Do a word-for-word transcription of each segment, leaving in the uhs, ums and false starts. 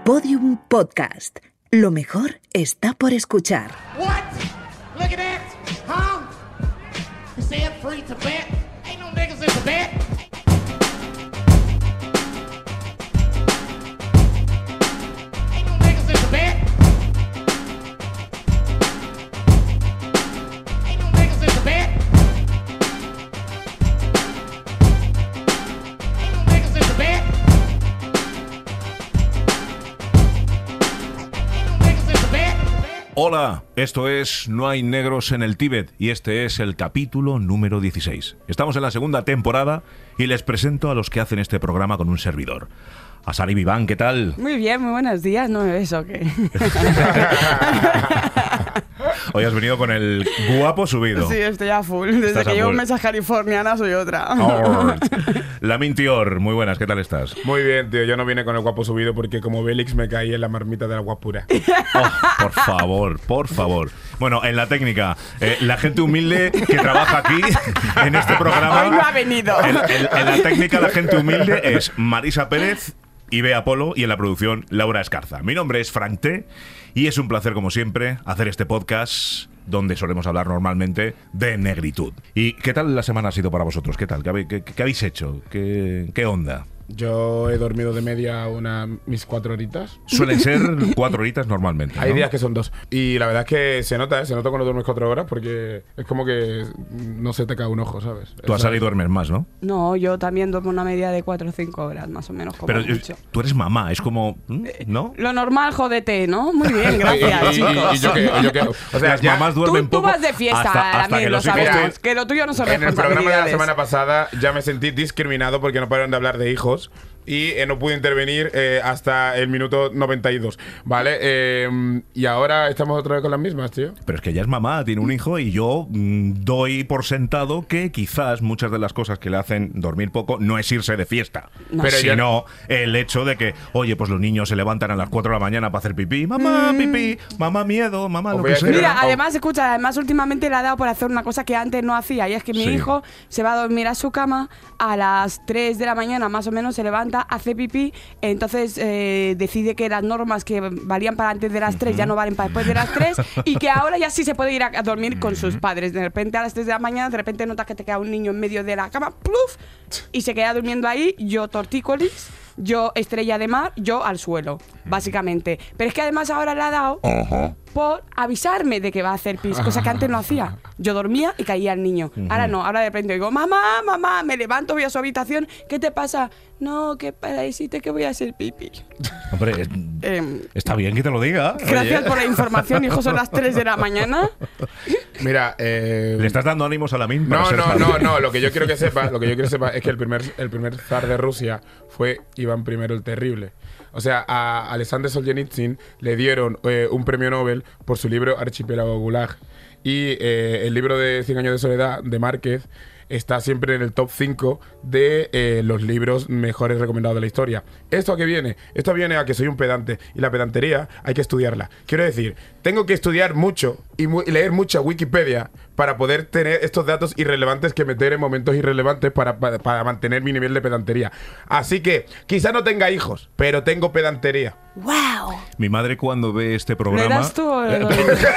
Podium Podcast. Lo mejor está por escuchar. What? Look at that. Huh? You said free to bet? Ain't no niggas in the bet. Ain't no niggas in the bet. Ain't no niggas in the bet. Ain't no niggas in the bet. Hola, esto es No hay negros en el Tíbet y este es el capítulo número dieciséis. Estamos en la segunda temporada y les presento a los que hacen este programa con un servidor. A Sari Viván, ¿qué tal? Muy bien, muy buenos días, ¿no me ves o qué? Hoy has venido con el guapo subido. Sí, estoy a full. Desde Estás que a llevo full. mesas californianas soy otra. Alright. Lamin Tior, muy buenas, ¿qué tal estás? Muy bien, tío. Yo no vine con el guapo subido porque como Bélix me caí en la marmita de la guapura. Oh, por favor, por favor. Bueno, en la técnica, eh, la gente humilde que trabaja aquí en este programa. Hoy no ha venido. En, en- en la técnica, la gente humilde es Marisa Pérez y Bea Polo, y en la producción, Laura Escarza. Mi nombre es Frank T. y es un placer, como siempre, hacer este podcast donde solemos hablar normalmente de negritud. ¿Y qué tal la semana ha sido para vosotros? ¿Qué tal? ¿Qué, habe- qué- qué habéis hecho? ¿Qué, qué onda? Yo he dormido de media una, mis cuatro horitas. Suelen ser cuatro horitas normalmente, Hay ¿no? días que son dos. Y la verdad es que se nota, ¿eh? Se nota cuando duermes cuatro horas porque es como que no se te cae un ojo, ¿sabes? Tú has Esa- salido a dormir más, ¿no? No, yo también duermo una media de cuatro o cinco horas, más o menos, como Pero eh, mucho. tú eres mamá, es como... ¿mm? ¿No? Lo normal, jódete, ¿no? Muy bien, gracias, Y- y- y- chicos. y yo qué- y yo qué- o sea, Las ya mamás Tú, duermen tú poco vas de fiesta, hasta, hasta también que lo los hijos sabemos. te- Que lo tuyo no son En el programa de la responsabilidades. semana pasada ya me sentí discriminado porque no pararon de hablar de hijos y eh, no pude intervenir eh, hasta el minuto noventa y dos, ¿vale? Eh, y ahora estamos otra vez con las mismas, tío. Pero es que ella es mamá, tiene un hijo y yo mm, doy por sentado que quizás muchas de las cosas que le hacen dormir poco no es irse de fiesta, No. Pero ya- sino el hecho de que, oye, pues los niños se levantan a las cuatro de la mañana para hacer pipí. Mamá, pipí, mamá, miedo, mamá, Os lo voy que a sea. decir Mira, una- además, escucha, además últimamente le ha dado por hacer una cosa que antes no hacía, y es que mi Sí. hijo se va a dormir a su cama a las tres de la mañana, más o menos, se levanta, hace pipí, entonces eh, decide que las normas que valían para antes de las tres ya no valen para después de las tres, y que ahora ya sí se puede ir a, a dormir con sus padres. De repente a las tres de la mañana, de repente notas que te queda un niño en medio de la cama, ¡pluf! Y se queda durmiendo ahí, yo tortícolis, yo estrella de mar, yo al suelo, básicamente. Pero es que además ahora le ha dado por avisarme de que va a hacer pis, cosa que antes no hacía. Yo dormía y caía el niño. Ahora no, ahora de repente digo, mamá, mamá, me levanto, voy a su habitación, ¿qué te pasa? No, que para decirte que voy a hacer pipí. Hombre, es- Em, está bien que te lo diga. gracias oye. por la información, hijo, son las tres de la mañana. Mira, eh... ¿Le estás dando ánimos a la min? para No, ser no, padre? no, no. Lo que yo quiero que sepa, lo que yo quiero que sepa es que el primer, el primer zar de Rusia fue Iván I el Terrible. O sea, a Alexander Solzhenitsyn le dieron eh, un premio Nobel por su libro Archipiélago Gulag. Y eh, el libro de Cien años de soledad de Márquez está siempre en el top cinco de eh, los libros mejores recomendados de la historia. ¿Esto a qué viene? Esto viene a que soy un pedante y la pedantería hay que estudiarla. Quiero decir, tengo que estudiar mucho y, mu- y leer mucha Wikipedia para poder tener estos datos irrelevantes que meter en momentos irrelevantes para, para, para mantener mi nivel de pedantería. Así que, quizá no tenga hijos, pero tengo pedantería. ¡Wow! Mi madre cuando ve este ¿Le programa... das tú o le doy?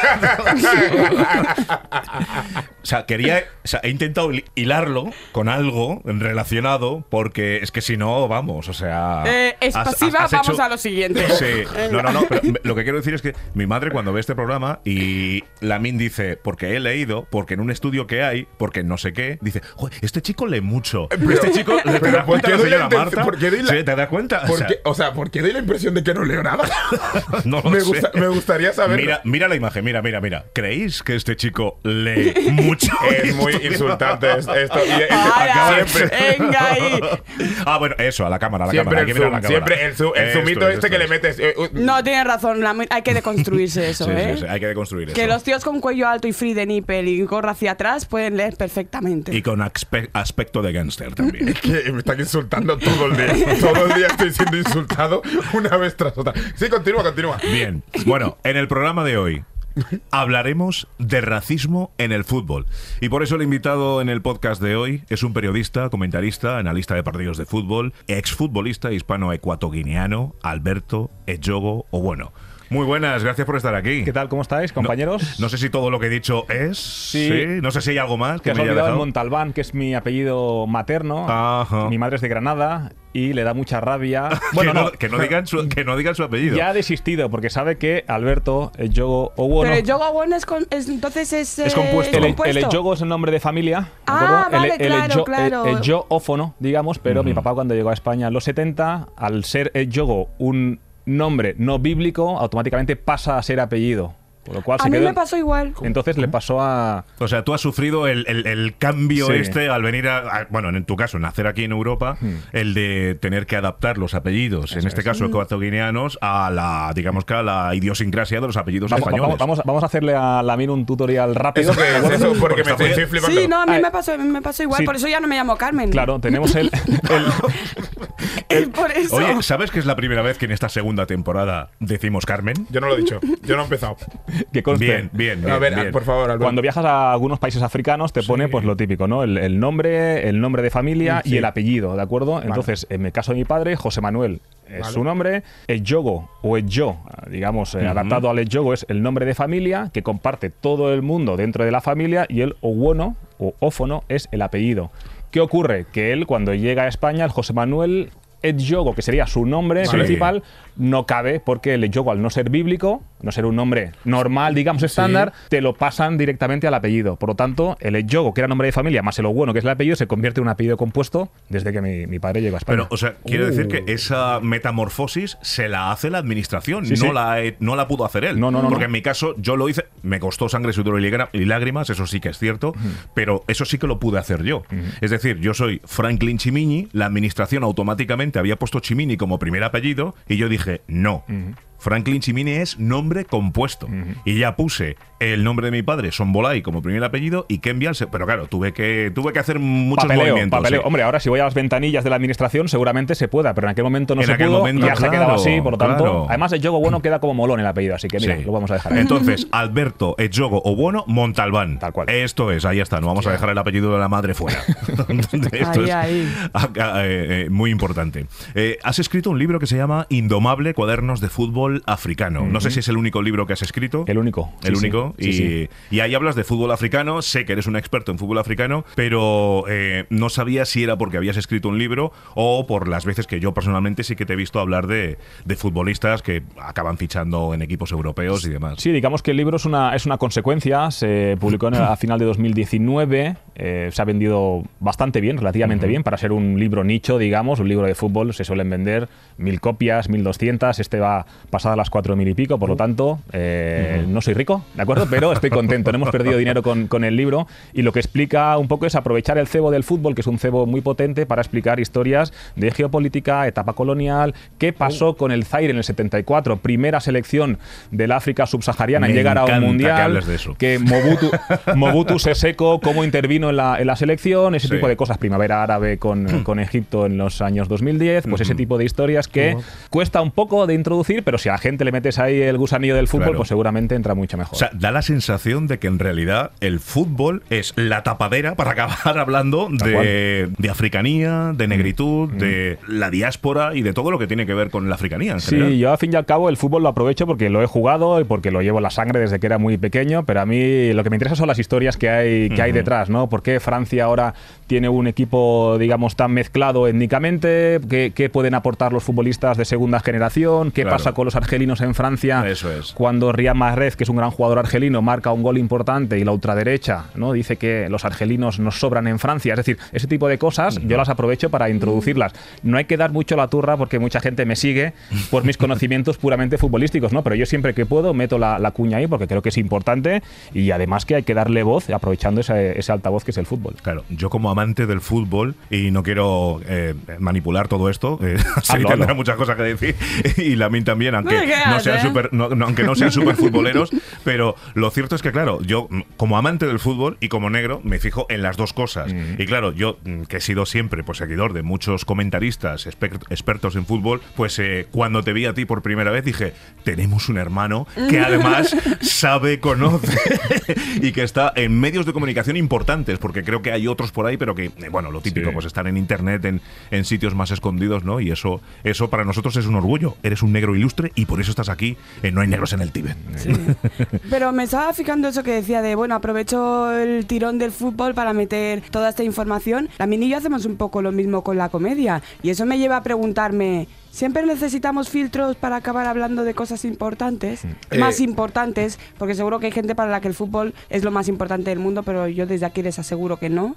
O sea, quería, o sea, he intentado hi- hilarlo con algo relacionado porque es que si no, vamos, o sea... Eh, has- explosiva, has- has vamos hecho- a lo siguiente. Sí, no, no, no, pero me- lo que quiero decir es que mi madre cuando ve este programa y Lamin dice, porque he leído, porque en un estudio que hay, porque no sé qué, dice, "Joder, este chico lee mucho. Pero- este chico, ¿te pero das ¿por cuenta qué la doy la señora intención- Marta? por qué doy la- Sí, ¿te das cuenta? O ¿Por sea, qué? O sea, ¿por qué doy la impresión de que no leo nada? no lo me, sé. gusta- me gustaría saber. Mira, mira la imagen, mira, mira, mira. ¿Creéis que este chico lee mucho? Es muy insultante es- esto. Y, y- ¡Hala! siempre, ¡Venga ahí! Ah, bueno, eso, a la cámara, a la siempre cámara. Hay el que mirar zoom, la cámara. siempre el, zoom, el Esto zoomito es, este esto que le es. metes. eh, uh, No, tienes razón, la- hay que deconstruirse eso, Sí, ¿eh? sí, sí, hay que deconstruir Que eso. los tíos con cuello alto y free de nipple y gorra hacia atrás pueden leer perfectamente. Y con aspe- aspecto de gangster también. Es que me están insultando todo el día. Todo el día estoy siendo insultado una vez tras otra. Sí, continúa, continúa. Bien. Bueno, en el programa de hoy hablaremos de racismo en el fútbol. Y por eso el invitado en el podcast de hoy es un periodista, comentarista, analista de partidos de fútbol, exfutbolista hispano-ecuatoguineano, Alberto Edjogo Owono. Muy buenas, gracias por estar aquí. ¿Qué tal? ¿Cómo estáis, compañeros? No, no sé si todo lo que he dicho es. Sí. ¿sí? No sé si hay algo más que Te has me haya olvidado el dejado. Montalbán, que es mi apellido materno. Ajá. Mi madre es de Granada y le da mucha rabia. Bueno, Bueno, que, no, no, que, no digan su, que no digan su apellido. ya ha desistido porque sabe que Alberto Edjogo Owono. Pero el yogo bueno es, con, es entonces es, Es eh, compuesto. El, compuesto. el Edjogo es el nombre de familia, ¿de Ah, acuerdo? vale, el, el claro, Edjo- claro. El, Edjoófono, digamos, pero Ujú. mi papá cuando llegó a España en los setenta, al ser Edjogo un nombre no bíblico, automáticamente pasa a ser apellido. Por lo cual A se mí quedó- me pasó igual. Entonces le pasó a... O sea, tú has sufrido el, el- el cambio Sí. este al venir a, a- bueno, en tu caso, nacer aquí en Europa, el de tener que adaptar los apellidos, en este caso ecuatoguineanos, a la, digamos que a la idiosincrasia de los apellidos Vamos, españoles. vamos, vamos, vamos a hacerle a Lamin un tutorial rápido. ¿Eso qué ¿de es? acuerdo? Eso porque, Porque me está estoy, muy- estoy flipando. Sí, no, a mí Ay. me pasó, a mí me pasó igual, Sí. por eso ya no me llamo Carmen. Claro, tenemos el, el- Es por eso. Oye, ¿sabes que es la primera vez que en esta segunda temporada decimos Carmen? Yo no lo he dicho. Yo no he empezado. que conste. Bien, bien, bien. A ver, bien. por favor, Alberto. Cuando viajas a algunos países africanos te pone pues lo típico, ¿no? El, el nombre, el nombre de familia Sí. y el apellido, ¿de acuerdo? Entonces, en el caso de mi padre, José Manuel es Vale. su nombre, Edjogo o Edjo, digamos, eh, adaptado al Edjogo es el nombre de familia que comparte todo el mundo dentro de la familia y el Owono o Ófono es el apellido. ¿Qué ocurre? Que él cuando llega a España, el José Manuel Edjogo, que sería su nombre Sí. principal, no cabe porque el Edjogo, al no ser bíblico, no ser un nombre normal, digamos, estándar, te lo pasan directamente al apellido. Por lo tanto, el Edjogo, que era nombre de familia, más el Owono, que es el apellido, se convierte en un apellido compuesto desde que mi, mi padre llegó a España. Pero, o sea, quiere decir Uh. que esa metamorfosis se la hace la administración, Sí, no, sí. La, he- no la pudo hacer él. No, no, no, Porque no. en mi caso, yo lo hice, me costó sangre, sudor y lágra- y lágrimas, eso sí que es cierto, pero eso sí que lo pude hacer yo. Es decir, yo soy Franklin Chimini, la administración automáticamente había puesto Chimini como primer apellido, y yo dije, no. Franklin Chimini es nombre compuesto. Y ya puse el nombre de mi padre, Sombolay, como primer apellido, y Kembial, se- pero claro, tuve que, tuve que hacer muchos papeleo, movimientos. papeleo. sí. Hombre, ahora si voy a las ventanillas de la administración seguramente se pueda, pero en aquel momento no En se aquel pudo momento, y ya se ha quedado claro, así, por lo tanto. claro. Además, el Yogo bueno queda como molón el apellido, así que mira, Sí. lo vamos a dejar. ahí. Entonces, Alberto Edjogo Owono Montalbán. Tal cual. Esto es, ahí está. No vamos a dejar el apellido de la madre fuera. Esto Ahí, es ahí. ah, ah, eh, eh, muy importante. Eh, has escrito un libro que se llama Indomable, Cuadernos de Fútbol Africano. No sé si es el único libro que has escrito. El único. El Sí, sí. único. Sí, y, sí. y ahí hablas de fútbol africano. Sé que eres un experto en fútbol africano, pero eh, no sabía si era porque habías escrito un libro o por las veces que yo personalmente sí que te he visto hablar de, de futbolistas que acaban fichando en equipos europeos y demás. Sí, digamos que el libro es una, es una consecuencia. Se publicó en el- a final de dos mil diecinueve. eh, se ha vendido bastante bien, relativamente bien, para ser un libro nicho, digamos. Un libro de fútbol se suelen vender mil copias, mil doscientas. Este va pasada las cuatro mil y pico, por lo tanto, eh, no soy rico, ¿de acuerdo? Pero estoy contento. No hemos perdido dinero con, con el libro. Y lo que explica un poco es aprovechar el cebo del fútbol, que es un cebo muy potente, para explicar historias de geopolítica, etapa colonial, qué pasó con el Zaire en el setenta y cuatro, primera selección del África subsahariana en Me llegar a encanta un que mundial, hables de eso. que Mobutu, Mobutu Seseko, cómo intervino en la, en la selección, ese Sí. tipo de cosas, primavera árabe con, con Egipto en los años dos mil diez, pues ese tipo de historias que cuesta un poco de introducir, pero si a la gente le metes ahí el gusanillo del fútbol, Claro. pues seguramente entra mucho mejor. O sea, da la sensación de que en realidad el fútbol es la tapadera para acabar hablando de, de africanía, de negritud, de la diáspora y de todo lo que tiene que ver con la africanía en general. Sí, yo al fin y al cabo el fútbol lo aprovecho porque lo he jugado y porque lo llevo en la sangre desde que era muy pequeño, pero a mí lo que me interesa son las historias que hay, que hay detrás, ¿no? ¿Por qué Francia ahora tiene un equipo, digamos, tan mezclado étnicamente? ¿Qué, qué pueden aportar los futbolistas de segunda generación? ¿Qué Claro. pasa con los argelinos en Francia? Eso es. Cuando Riyad Mahrez, que es un gran jugador argelino, marca un gol importante y la ultraderecha, ¿no?, dice que los argelinos nos sobran en Francia. Es decir, ese tipo de cosas yo las aprovecho para introducirlas. No hay que dar mucho la turra porque mucha gente me sigue por mis conocimientos puramente futbolísticos, ¿no? Pero yo siempre que puedo meto la, la cuña ahí porque creo que es importante y además que hay que darle voz aprovechando ese, ese altavoz que es el fútbol. Claro, yo como amante del fútbol, y no quiero eh, manipular todo esto, eh, sé que Hazlo, tendrá hazlo. muchas cosas que decir, y Lamin también, aunque aunque te creas, no sean ¿eh? super, no, no, aunque no sean super futboleros, pero lo cierto es que, claro, yo como amante del fútbol y como negro me fijo en las dos cosas. Mm. Y claro, yo que he sido siempre pues seguidor de muchos comentaristas exper- expertos en fútbol, pues eh, cuando te vi a ti por primera vez dije, tenemos un hermano que además sabe, conoce y que está en medios de comunicación importantes, porque creo que hay otros por ahí, pero que, eh, bueno, lo típico, sí. pues están en internet, en, en sitios más escondidos, ¿no? Y eso, eso para nosotros es un orgullo. Eres un negro ilustre y por eso estás aquí en No hay negros en el Tíbet. Sí. Pero me estaba fijando eso que decía de, bueno, aprovecho el tirón del fútbol para meter toda esta información. También y yo hacemos un poco lo mismo con la comedia. Y eso me lleva a preguntarme, ¿siempre necesitamos filtros para acabar hablando de cosas importantes? Eh. Más importantes, porque seguro que hay gente para la que el fútbol es lo más importante del mundo, pero yo desde aquí les aseguro que no.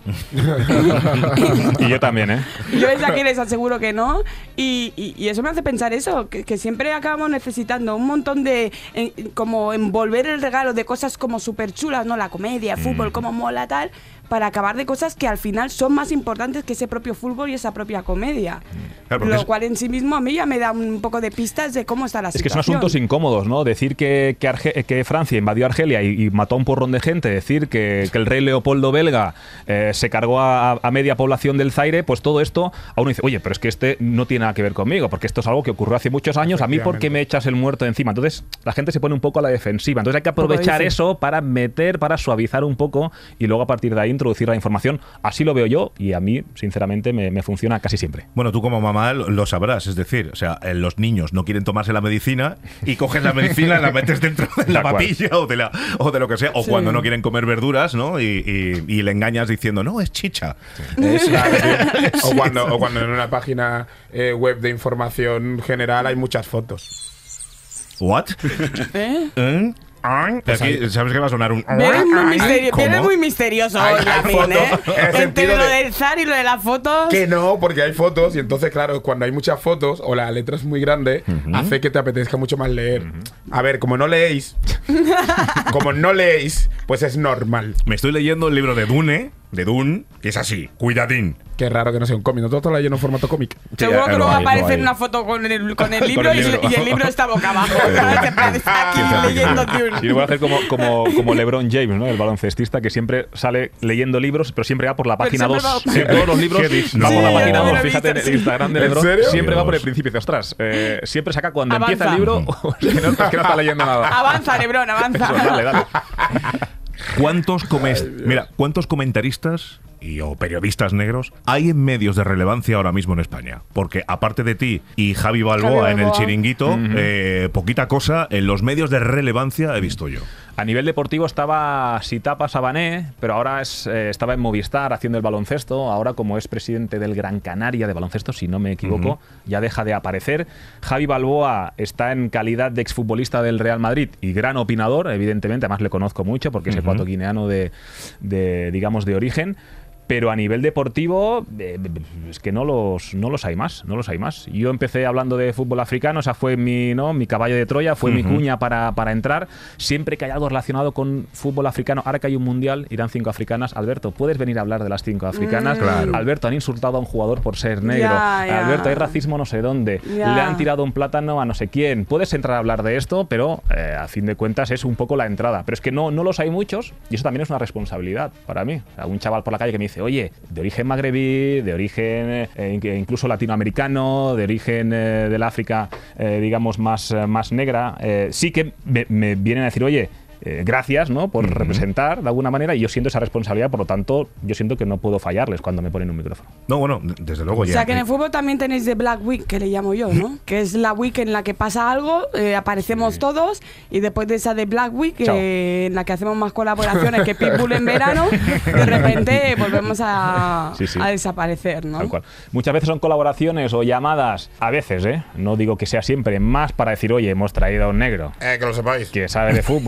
Y yo también, ¿eh? Yo desde aquí les aseguro que no. Y, y, y eso me hace pensar eso, que, que siempre acabamos necesitando un montón de, en, como envolver el regalo de cosas como súper chulas, ¿no? La comedia, el fútbol, mm. como mola, tal, para acabar de cosas que al final son más importantes que ese propio fútbol y esa propia comedia. Claro, lo es... cual en sí mismo a mí ya me da un poco de pistas de cómo está la es situación. Es que son asuntos incómodos, ¿no? Decir que, que, Arge que Francia invadió Argelia y, y mató a un porrón de gente, decir que, que el rey Leopoldo belga eh, se cargó a, a media población del Zaire, pues todo esto a uno dice, oye, pero es que este no tiene nada que ver conmigo, porque esto es algo que ocurrió hace muchos años, a mí ¿por qué me echas el muerto encima? Entonces la gente se pone un poco a la defensiva, entonces hay que aprovechar eso para meter, para suavizar un poco y luego a partir de ahí introducir la información. Así lo veo yo y a mí, sinceramente, me, me funciona casi siempre. Bueno, tú como mamá lo sabrás, es decir, o sea, los niños no quieren tomarse la medicina y coges la medicina y la metes dentro de la papilla o de, la, o de lo que sea, o sí. cuando no quieren comer verduras, ¿no? Y, y, y le engañas diciendo, no, es chicha. Sí. Es, claro, sí. o, cuando, o cuando en una página eh, web de información general hay muchas fotos. ¿What? ¿Eh? ¿Eh? Pues aquí, ¿sabes que va a sonar un...? Viene muy, misterio, viene muy misterioso hay, hoy, hay Yasmin, ¿eh? Entre lo de, del zar y lo de las fotos... Que no, porque hay fotos y entonces, claro, cuando hay muchas fotos o la letra es muy grande, uh-huh. hace que te apetezca mucho más leer. Uh-huh. A ver, como no leéis, como no leéis, pues es normal. Me estoy leyendo el libro de Dune, de Dune, que es así, cuidadín. Qué raro que no sea un cómic, no todo lo leyendo en formato cómic. Seguro que luego va a aparecer una foto con el, con el libro, con el libro. Y, y el libro está boca abajo. Está aquí leyendo Dune. Y lo voy a hacer como, como, como LeBron James, ¿no? El baloncestista que siempre sale leyendo libros, pero siempre va por la página dos. Sí, todos los libros no sí, por la página dos. Fíjate en el Instagram de LeBron, siempre va por el principio. Dice, ostras, eh, siempre saca cuando avanza. Empieza el libro que no, es que no está leyendo nada. Avanza, LeBron, avanza. Eso, dale, dale. ¿Cuántos, Mira, ¿cuántos comentaristas y o periodistas negros hay en medios de relevancia ahora mismo en España? Porque aparte de ti y Javi Balboa, Javi Balboa. en el Chiringuito, uh-huh. eh, poquita cosa en los medios de relevancia he visto yo. A nivel deportivo estaba Sitapa Sabané, pero ahora es, eh, estaba en Movistar haciendo el baloncesto. Ahora, como es presidente del Gran Canaria de baloncesto, si no me equivoco, uh-huh. ya deja de aparecer. Javi Balboa está en calidad de exfutbolista del Real Madrid y gran opinador, evidentemente. Además le conozco mucho porque es uh-huh. ecuatoguineano de, de, digamos, de origen. Pero a nivel deportivo eh, es que no los, no los hay más, no los hay más. Yo empecé hablando de fútbol africano, esa fue mi, ¿no? mi caballo de Troya, fue uh-huh. mi cuña para, para entrar. Siempre que hay algo relacionado con fútbol africano, ahora que hay un mundial, irán cinco africanas. Alberto, ¿puedes venir a hablar de las cinco africanas? Mm. Claro. Alberto, han insultado a un jugador por ser negro. Ya, ya. Alberto, hay racismo no sé dónde. Ya. Le han tirado un plátano a no sé quién. Puedes entrar a hablar de esto, pero eh, a fin de cuentas es un poco la entrada. Pero es que no, no los hay muchos y eso también es una responsabilidad para mí. Algún chaval por la calle que me dice, oye, de origen magrebí, de origen eh, incluso latinoamericano, de origen eh, del África, eh, digamos, más, eh, más negra, eh, sí que me, me vienen a decir, oye, Eh, gracias, ¿no? Por uh-huh. representar de alguna manera, y yo siento esa responsabilidad, por lo tanto yo siento que no puedo fallarles cuando me ponen un micrófono. No, bueno, desde luego ya. O sea que en el fútbol también tenéis The Black Week, que le llamo yo, ¿no? Que es la week en la que pasa algo, eh, aparecemos sí. todos, y después de esa The Black Week, eh, en la que hacemos más colaboraciones que Pitbull en verano, de repente volvemos a, sí, sí. a desaparecer, ¿no? Tal cual. Muchas veces son colaboraciones o llamadas, a veces, ¿eh? No digo que sea siempre, más para decir, oye, hemos traído a un negro. Eh, que lo sepáis. Que sabe de fútbol, o a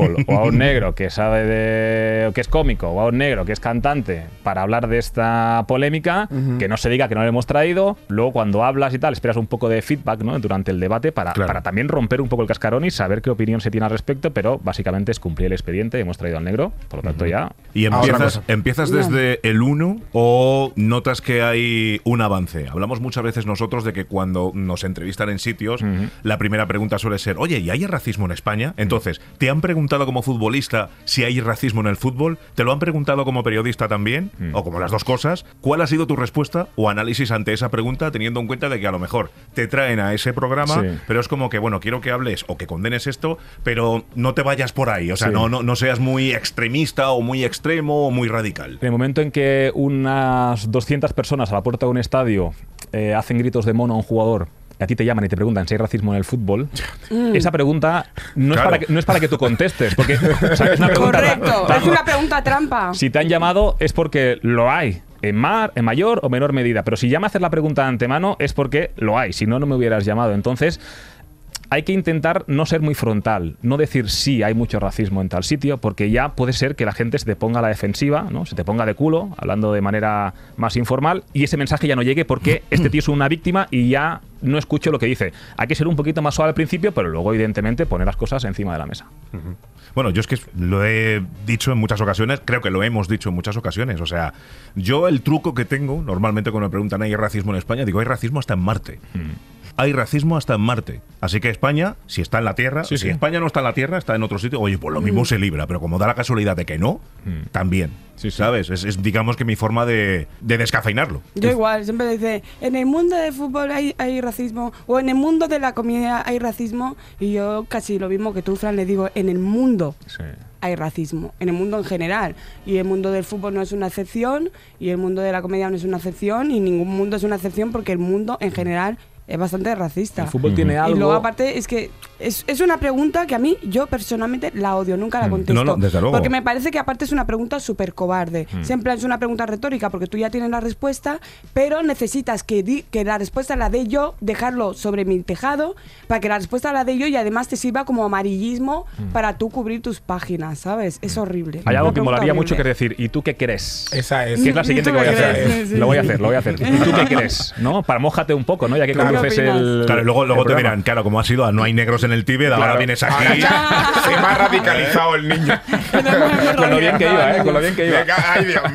a un negro que sabe de que es cómico o a un negro que es cantante para hablar de esta polémica, uh-huh. que no se diga que no le hemos traído. Luego cuando hablas y tal, esperas un poco de feedback, ¿no?, durante el debate para, claro. para también romper un poco el cascarón y saber qué opinión se tiene al respecto, pero básicamente es cumplir el expediente. Hemos traído al negro, por lo tanto uh-huh. ya... ¿Y empiezas, empiezas desde el uno o notas que hay un avance? Hablamos muchas veces nosotros de que cuando nos entrevistan en sitios, uh-huh. la primera pregunta suele ser, oye, ¿y hay racismo en España? Entonces, ¿te han preguntado como futbolista si hay racismo en el fútbol? ¿Te lo han preguntado como periodista también? Uh-huh. O como las dos cosas. ¿Cuál ha sido tu respuesta o análisis ante esa pregunta, teniendo en cuenta de que a lo mejor te traen a ese programa, sí. pero es como que, bueno, quiero que hables o que condenes esto, pero no te vayas por ahí. O sea, sí. no, no, no seas muy extremista o muy extremo o muy radical. En el momento en que unas doscientas personas a la puerta de un estadio eh, hacen gritos de mono a un jugador, a ti te llaman y te preguntan si hay racismo en el fútbol, mm. esa pregunta no, claro. es para que, no es para que tú contestes, porque o sea, es una pregunta correcto, tra- es una pregunta trampa. Si te han llamado es porque lo hay, en, mar, en mayor o menor medida, pero si ya me haces la pregunta de antemano es porque lo hay, si no, no me hubieras llamado. Entonces, hay que intentar no ser muy frontal, no decir sí, hay mucho racismo en tal sitio, porque ya puede ser que la gente se te ponga a la defensiva, ¿no? Se te ponga de culo, hablando de manera más informal, y ese mensaje ya no llegue porque este tío es una víctima y ya no escucho lo que dice. Hay que ser un poquito más suave al principio, pero luego, evidentemente, poner las cosas encima de la mesa. Uh-huh. Bueno, yo es que lo he dicho en muchas ocasiones, creo que lo hemos dicho en muchas ocasiones. O sea, yo el truco que tengo, normalmente cuando me preguntan ¿hay racismo en España? Digo, hay racismo hasta en Marte. Uh-huh. Hay racismo hasta en Marte. Así que España, si está en la Tierra, sí, si sí. España no está en la Tierra, está en otro sitio, oye, pues lo mismo mm. se libra, pero como da la casualidad de que no, mm. también. Sí, sí. ¿Sabes? Es, es, digamos que mi forma de, de descafeinarlo. Yo igual, siempre dice, en el mundo del fútbol hay, hay racismo, o en el mundo de la comida hay racismo, y yo casi lo mismo que tú, Fran, le digo, en el mundo. Sí. Hay racismo, en el mundo en general, y el mundo del fútbol no es una excepción, y el mundo de la comedia no es una excepción, y ningún mundo es una excepción porque el mundo en general es bastante racista. El fútbol uh-huh. tiene algo... Y luego aparte es que es, es una pregunta que a mí, yo personalmente la odio, nunca la contesto. No, no, desde luego. Porque me parece que aparte es una pregunta súper cobarde. Uh-huh. Siempre es una pregunta retórica porque tú ya tienes la respuesta, pero necesitas que, di, que la respuesta la dé yo, dejarlo sobre mi tejado, para que la respuesta la dé yo y además te sirva como amarillismo uh-huh. para tú cubrir tus páginas, ¿sabes? Es horrible. Hay algo que molaría horrible. mucho que decir, ¿y tú qué crees? Esa es. Que es la siguiente que voy a hacer. Sí, sí, lo voy a hacer, lo voy a hacer. ¿Y tú qué crees? ¿No? Para mójate un poco, ¿no? Ya que claro. conoces el... Claro, luego, luego te dirán, claro, como ha sido, no hay negros en el Tíbet, ahora claro. vienes aquí. Se me ha radicalizado el niño. Con lo bien que iba, ¿eh? Con lo bien que iba. Ay, Dios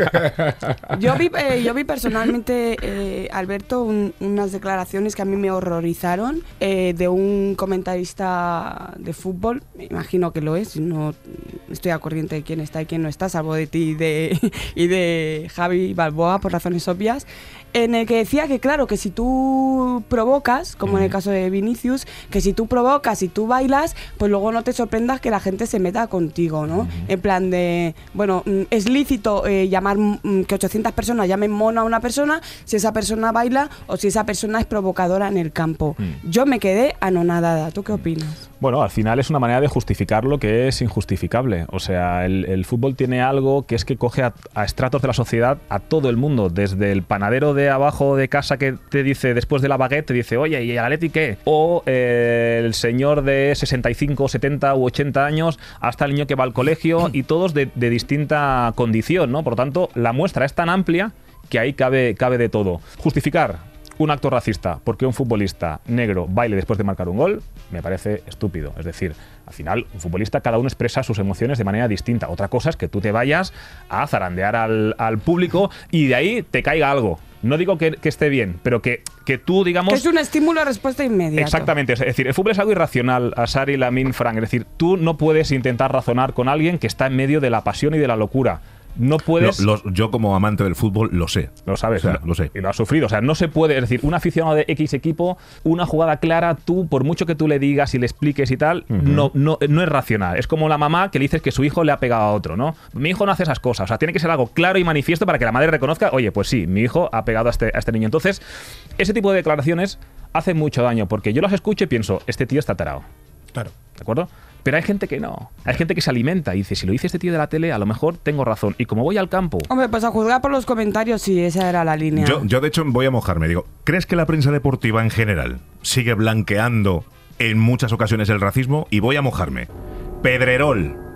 mío. Yo vi, eh, yo vi personalmente, eh, Alberto, un, unas declaraciones que a mí me horrorizaron eh, de un comentarista de fútbol, me imagino que lo es, no estoy al corriente de quién está y quién no está, salvo de ti y de, y de Javi Balboa, por razones obvias, en el que decía que claro, que si tú provocas, como en el caso de Vinicius, que si tú provocas y tú bailas, pues luego no te sorprendas que la gente se meta contigo, ¿no? Uh-huh. En plan de, bueno, es lícito eh, llamar, que ochocientas personas llamen mono a una persona si esa persona baila o si esa persona es provocadora en el campo. Uh-huh. Yo me quedé anonadada. ¿Tú qué opinas? Bueno, al final es una manera de justificar lo que es injustificable. O sea, el, el fútbol tiene algo que es que coge a, a estratos de la sociedad, a todo el mundo, desde el panadero de abajo de casa que te dice, después de la baguette, te dice, oye, ¿y el Atleti qué? O eh, el señor de sesenta y cinco, setenta u ochenta años, hasta el niño que va al colegio, y todos de, de distinta condición, ¿no? Por lo tanto, la muestra es tan amplia que ahí cabe, cabe de todo. Justificar un acto racista porque un futbolista negro baile después de marcar un gol me parece estúpido. Es decir, al final, un futbolista, cada uno expresa sus emociones de manera distinta. Otra cosa es que tú te vayas a zarandear al, al público y de ahí te caiga algo. No digo que, que esté bien, pero que, que tú, digamos... Que es un estímulo a respuesta inmediata. Exactamente. Es decir, el fútbol es algo irracional, Asari, Lamin, Frank. Es decir, tú no puedes intentar razonar con alguien que está en medio de la pasión y de la locura. No puedes... Lo, lo, yo como amante del fútbol lo sé. Lo sabes, o sea, lo, lo sé. Y lo has sufrido. O sea, no se puede... Es decir, un aficionado de X equipo, una jugada clara, tú, por mucho que tú le digas y le expliques y tal, uh-huh. no, no, no es racional. Es como la mamá que le dices que su hijo le ha pegado a otro, ¿no? Mi hijo no hace esas cosas. O sea, tiene que ser algo claro y manifiesto para que la madre reconozca, oye, pues sí, mi hijo ha pegado a este, a este niño. Entonces, ese tipo de declaraciones hacen mucho daño, porque yo las escucho y pienso, este tío está tarado. Claro. ¿De acuerdo? Pero hay gente que no. Hay gente que se alimenta y dice, si lo dice este tío de la tele, a lo mejor tengo razón. Y como voy al campo... Hombre, pues a juzgar por los comentarios, sí, esa era la línea. Yo, yo de hecho, voy a mojarme. Digo, ¿crees que la prensa deportiva en general sigue blanqueando en muchas ocasiones el racismo? Y voy a mojarme. Pedrerol,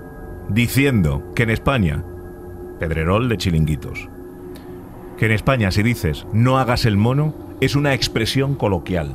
diciendo que en España, Pedrerol de Chiringuitos, que en España si dices no hagas el mono es una expresión coloquial.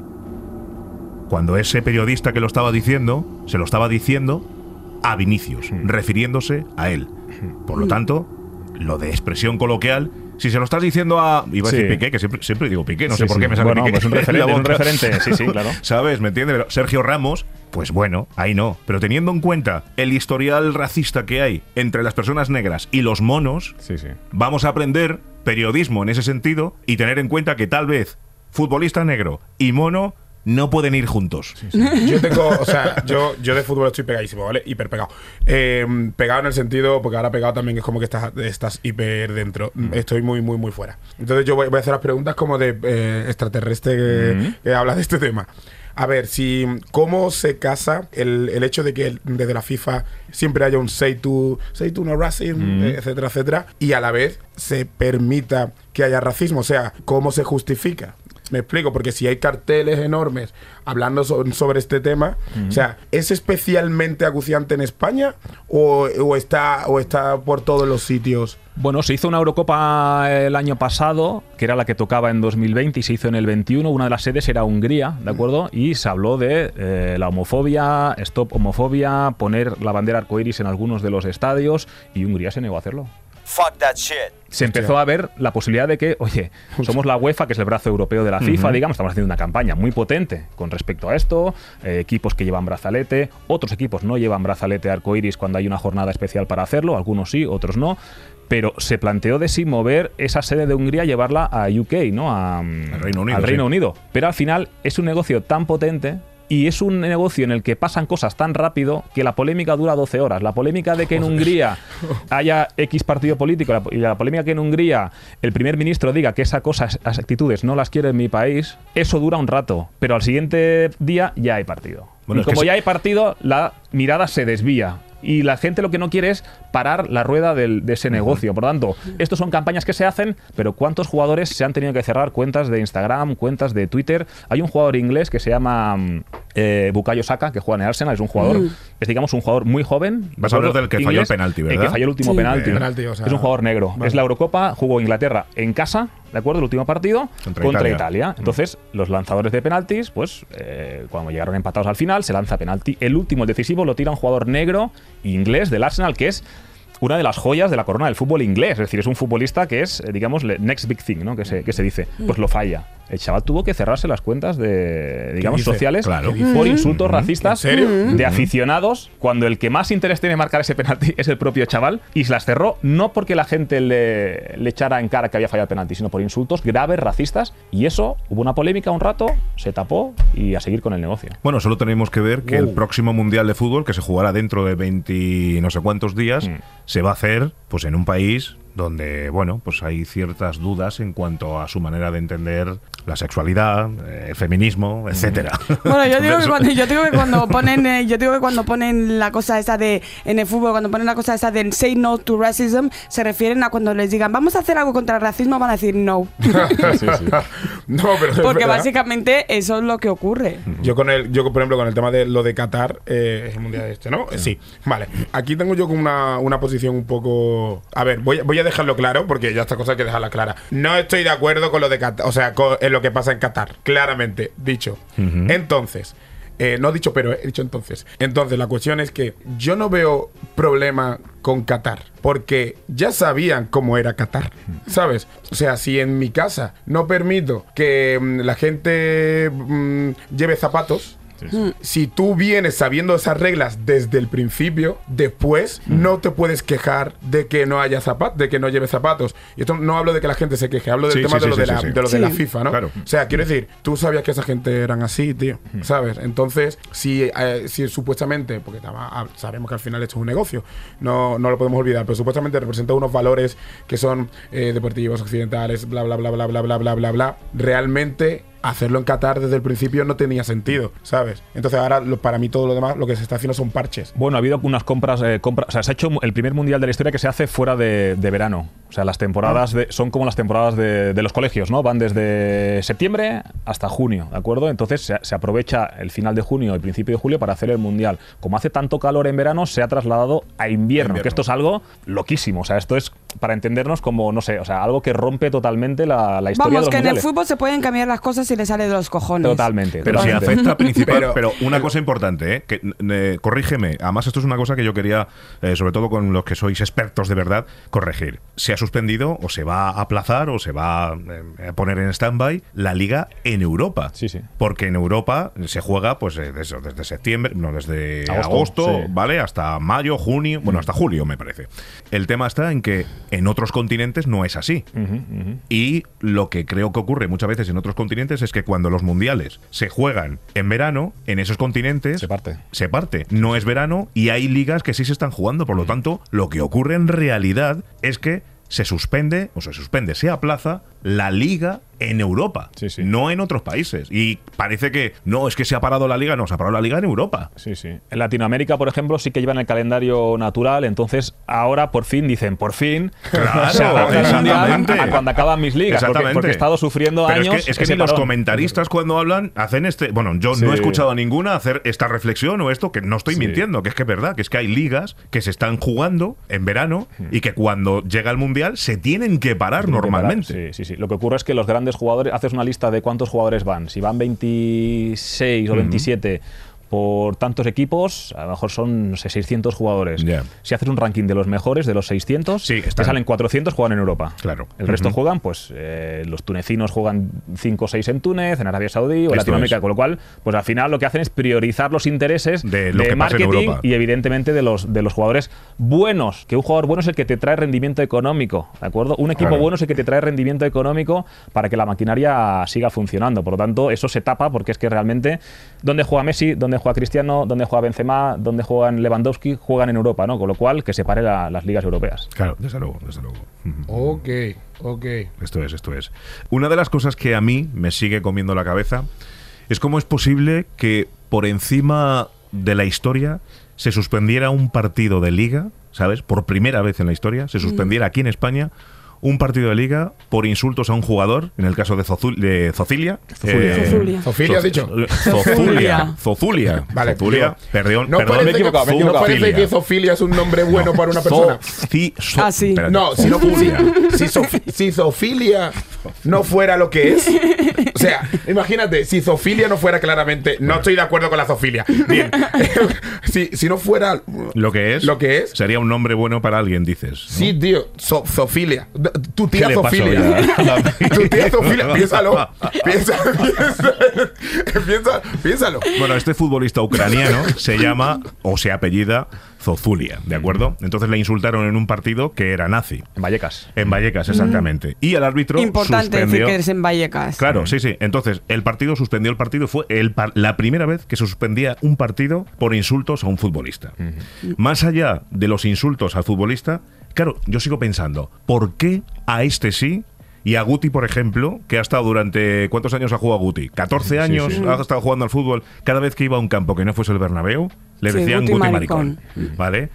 Cuando ese periodista que lo estaba diciendo, se lo estaba diciendo a Vinicius, refiriéndose a él. Por lo tanto, lo de expresión coloquial, si se lo estás diciendo a... Iba a decir Sí. Piqué, que siempre, siempre digo Piqué, no Sí, sé por sí. qué me sale Bueno, Piqué. pues un en la referente, es un boca. referente, sí, sí, claro. ¿Sabes? ¿Me entiendes? Pero Sergio Ramos, pues bueno, ahí no. Pero teniendo en cuenta el historial racista que hay entre las personas negras y los monos, Sí, sí. vamos a aprender periodismo en ese sentido y tener en cuenta que tal vez futbolista negro y mono no pueden ir juntos. Yo tengo, o sea, yo, yo de fútbol estoy pegadísimo, ¿vale? Hiper pegado. Eh, pegado en el sentido, porque ahora pegado también es como que estás, estás hiper dentro. Estoy muy, muy, muy fuera. Entonces yo voy, voy a hacer las preguntas como de eh, extraterrestre que, Mm. que habla de este tema. A ver, si cómo se casa el, el hecho de que el- desde la FIFA siempre haya un say to, say to no racism, Mm. eh, etcétera, etcétera, y a la vez se permita que haya racismo. O sea, ¿cómo se justifica? Me explico, porque si hay carteles enormes hablando so- sobre este tema, o sea, ¿es especialmente acuciante en España o, o está, o está por todos los sitios? Bueno, se hizo una Eurocopa el año pasado, que era la que tocaba en dos mil veinte y se hizo en el veintiuno. Una de las sedes era Hungría, ¿de acuerdo? Y se habló de eh, la homofobia, stop homofobia, poner la bandera arcoíris en algunos de los estadios y Hungría se negó a hacerlo. Fuck that shit. Se empezó a ver la posibilidad de que, oye, somos la UEFA, que es el brazo europeo de la FIFA, digamos, estamos haciendo una campaña muy potente con respecto a esto, eh, equipos que llevan brazalete, otros equipos no llevan brazalete arcoíris cuando hay una jornada especial para hacerlo, algunos sí, otros no, pero se planteó de sí mover esa sede de Hungría, llevarla a U K, ¿no? A, Al Reino Unido, al Reino sí. Unido. Pero al final es un negocio tan potente y es un negocio en el que pasan cosas tan rápido que la polémica dura doce horas. La polémica de que en Hungría haya X partido político la- y la polémica que en Hungría el primer ministro diga que esas cosas, esas actitudes no las quiere en mi país, eso dura un rato, pero al siguiente día ya hay partido. Bueno, y es que como se- ya hay partido, la mirada se desvía. Y la gente lo que no quiere es parar la rueda del- de ese negocio. Por tanto, estos son campañas que se hacen, pero ¿cuántos jugadores se han tenido que cerrar cuentas de Instagram, cuentas de Twitter? Hay un jugador inglés que se llama mm, eh, Bukayo Saka, que juega en el Arsenal, es un jugador, es digamos un jugador muy joven. Vas a hablar del que falló el inglés, penalti, El ¿verdad? que falló el último Sí. penalti. Eh, penalti, o sea, es un jugador negro. vale. Es la Eurocopa, jugó Inglaterra en casa, ¿de acuerdo? El último partido Contra contra, Italia. Italia. Entonces, los lanzadores de penaltis, pues eh, cuando llegaron empatados al final, se lanza penalti. El último, el decisivo, lo tira un jugador negro inglés del Arsenal, que es una de las joyas de la corona del fútbol inglés. Es decir, es un futbolista que es, eh, digamos, le next big thing, ¿no? Que se, que se dice. Pues lo falla. El chaval tuvo que cerrarse las cuentas de, digamos, dice? sociales Claro. ¿Qué por insultos racistas ¿En serio? de aficionados, cuando el que más interés tiene en marcar ese penalti es el propio chaval, y se las cerró no porque la gente le, le echara en cara que había fallado el penalti, sino por insultos graves racistas. Y eso, hubo una polémica un rato, se tapó y a seguir con el negocio. Bueno, solo tenemos que ver que Wow. el próximo Mundial de Fútbol, que se jugará dentro de veinte no sé cuántos días, Mm. se va a hacer pues en un país donde, bueno, pues hay ciertas dudas en cuanto a su manera de entender la sexualidad, eh, el feminismo, etcétera. Bueno, yo digo que Entonces, cuando, yo digo que cuando ponen, eh, yo digo que cuando ponen la cosa esa de en el fútbol, cuando ponen la cosa esa de say no to racism, se refieren a cuando les digan vamos a hacer algo contra el racismo, van a decir no, No, pero es porque verdad. básicamente eso es lo que ocurre. Yo con el, yo por ejemplo con el tema de lo de Qatar, eh, es el mundial este, ¿no? Eh, Sí, vale. Aquí tengo yo como una, una posición un poco. A ver, voy, a- voy a dejarlo claro porque ya esta cosa hay que dejarla clara. No estoy de acuerdo con lo de Qatar, o sea, con, en lo que pasa en Qatar, claramente dicho. Entonces. Eh, no he dicho pero, he dicho entonces. Entonces, la cuestión es que yo no veo problema con Qatar, porque ya sabían cómo era Qatar, ¿sabes? O sea, si en mi casa no permito que mm, la gente mm, lleve zapatos, si tú vienes sabiendo esas reglas desde el principio, después no te puedes quejar de que no haya zapatos, de que no lleve zapatos. Y esto no hablo de que la gente se queje, hablo del Sí, tema sí, de, lo sí, de, sí, la, sí. de lo de la Sí. FIFA, ¿no? Claro. O sea, quiero decir, tú sabías que esa gente eran así, tío, ¿sabes? Entonces, si, eh, si supuestamente, porque estaba- ah, sabemos que al final esto es un negocio, no, no lo podemos olvidar, pero supuestamente representa unos valores que son eh, deportivos, occidentales, bla, bla, bla, bla, bla, bla, bla, bla, bla, realmente hacerlo en Qatar desde el principio no tenía sentido, ¿sabes? Entonces ahora lo, para mí todo lo demás lo que se está haciendo son parches. Bueno, ha habido unas compras, eh, compras, o sea, se ha hecho el primer mundial de la historia que se hace fuera de, de verano. O sea, las temporadas de, son como las temporadas de, de los colegios, ¿no? Van desde septiembre hasta junio, ¿de acuerdo? Entonces se, se aprovecha el final de junio y principio de julio para hacer el mundial. Como hace tanto calor en verano, se ha trasladado a invierno, invierno. que esto es algo loquísimo. O sea, esto es, para entendernos, como, no sé, o sea, algo que rompe totalmente la, la historia Vamos, de los que mundiales. en el fútbol se pueden cambiar las cosas si le sale de los cojones. Totalmente. Pero si totalmente. afecta principal, pero, Pero- pero una cosa importante, ¿eh? que, eh, corrígeme, además esto es una cosa que yo quería, eh, sobre todo con los que sois expertos de verdad, corregir. Se ha suspendido o se va a aplazar o se va eh, a poner en stand-by la liga en Europa. Sí, sí. Porque en Europa se juega pues eh, desde, desde septiembre, no, desde Agosto, agosto, sí. ¿vale? Hasta mayo, junio, bueno, hasta julio me parece. El tema está en que en otros continentes no es así. Ujú, ujú. Y lo que creo que ocurre muchas veces en otros continentes es que cuando los mundiales se juegan en verano, en esos continentes Se parte. se parte. No es verano y hay ligas que sí se están jugando. Por lo tanto, lo que ocurre en realidad es que se suspende, o se suspende, se aplaza la liga en Europa, Sí, sí. no en otros países. Y parece que no, es que se ha parado la liga, no, se ha parado la liga en Europa. Sí, sí. En Latinoamérica, por ejemplo, sí que llevan el calendario natural, entonces ahora por fin dicen, por fin, Claro, se adapta el mundial exactamente. a cuando acaban mis ligas, porque, Exactamente. porque he estado sufriendo Pero años. es que, es que ese ni los parón. comentaristas cuando hablan hacen este... Bueno, yo Sí. no he escuchado a ninguna hacer esta reflexión o esto, que no estoy Sí. mintiendo, que es que es verdad, que es que hay ligas que se están jugando en verano y que cuando llega el Mundial se tienen que parar Tiene que parar. normalmente. Sí, sí, sí. Lo que ocurre es que los grandes jugadores, haces una lista de cuántos jugadores van. Si van veintiséis o veintisiete por tantos equipos, a lo mejor son, no sé, seiscientos jugadores. Ya. Si haces un ranking de los mejores, de los seiscientos, Sí, te están. salen cuatrocientos, juegan en Europa. Claro. El resto Ujú. juegan, pues, eh, los tunecinos juegan cinco o seis en Túnez, en Arabia Saudí o en Esto Latinoamérica, es. con lo cual, pues al final lo que hacen es priorizar los intereses De lo que pasa en marketing Europa. y evidentemente de los, de los jugadores buenos, que un jugador bueno es el que te trae rendimiento económico, ¿de acuerdo? Un equipo Claro. bueno es el que te trae rendimiento económico para que la maquinaria siga funcionando. Por lo tanto, eso se tapa porque es que realmente, ¿dónde juega Messi? ¿Dónde juega Cristiano? ¿Dónde juega Benzema? ¿Dónde juegan Lewandowski? Juegan en Europa, ¿no? Con lo cual, que se pare la- las ligas europeas. Claro, desde luego, desde luego. Ujú. Ok, ok. Esto es, esto es. Una de las cosas que a mí me sigue comiendo la cabeza es cómo es posible que por encima de la historia se suspendiera un partido de liga, ¿sabes? Por primera vez en la historia, se suspendiera aquí en España un partido de liga por insultos a un jugador, en el caso de, Zozul- de Zocilia. Zozulia. Zozulia. ¿Zofilia has dicho? Zozulia. Zozulia. Vale, Zozulia. digo, Perdón, No perdón. parece, me he equivocado, que, me he no equivocado. parece que Zofilia es un nombre bueno para una persona. Zoci- zo- Ah, sí. espérate. No, si, no si, Zozulia. si, zofi- si zoofilia no fuera lo que es. O sea, imagínate, si zoofilia no fuera claramente. No estoy de acuerdo con la zoofilia. Bien. si, si no fuera Lo que es. lo que es. Sería un nombre bueno para alguien, dices. ¿no? Sí, tío, zo- zoofilia. Tu ¿Qué tía le pasó zoofilia. ya? Tu tía zoofilia. Piénsalo. Piensa, piensa, piensa, piénsalo. Bueno, este futbolista ucraniano se llama o se apellida Zozulia, ¿de acuerdo? Entonces le insultaron en un partido que era nazi. En Vallecas. En Vallecas, exactamente. Y el árbitro Importante decir suspendió. que eres en Vallecas. Claro, sí, sí. Entonces, el partido suspendió el partido. Fue el par- la primera vez que se suspendía un partido por insultos a un futbolista. Más allá de los insultos al futbolista, claro, yo sigo pensando, ¿por qué a este sí? Y a Guti, por ejemplo, que ha estado durante... ¿Cuántos años ha jugado Guti? ¿catorce años sí. ha estado jugando al fútbol? Cada vez que iba a un campo que no fuese el Bernabéu, le Sí, decían Guti Guti, maricón. maricón. ¿Vale?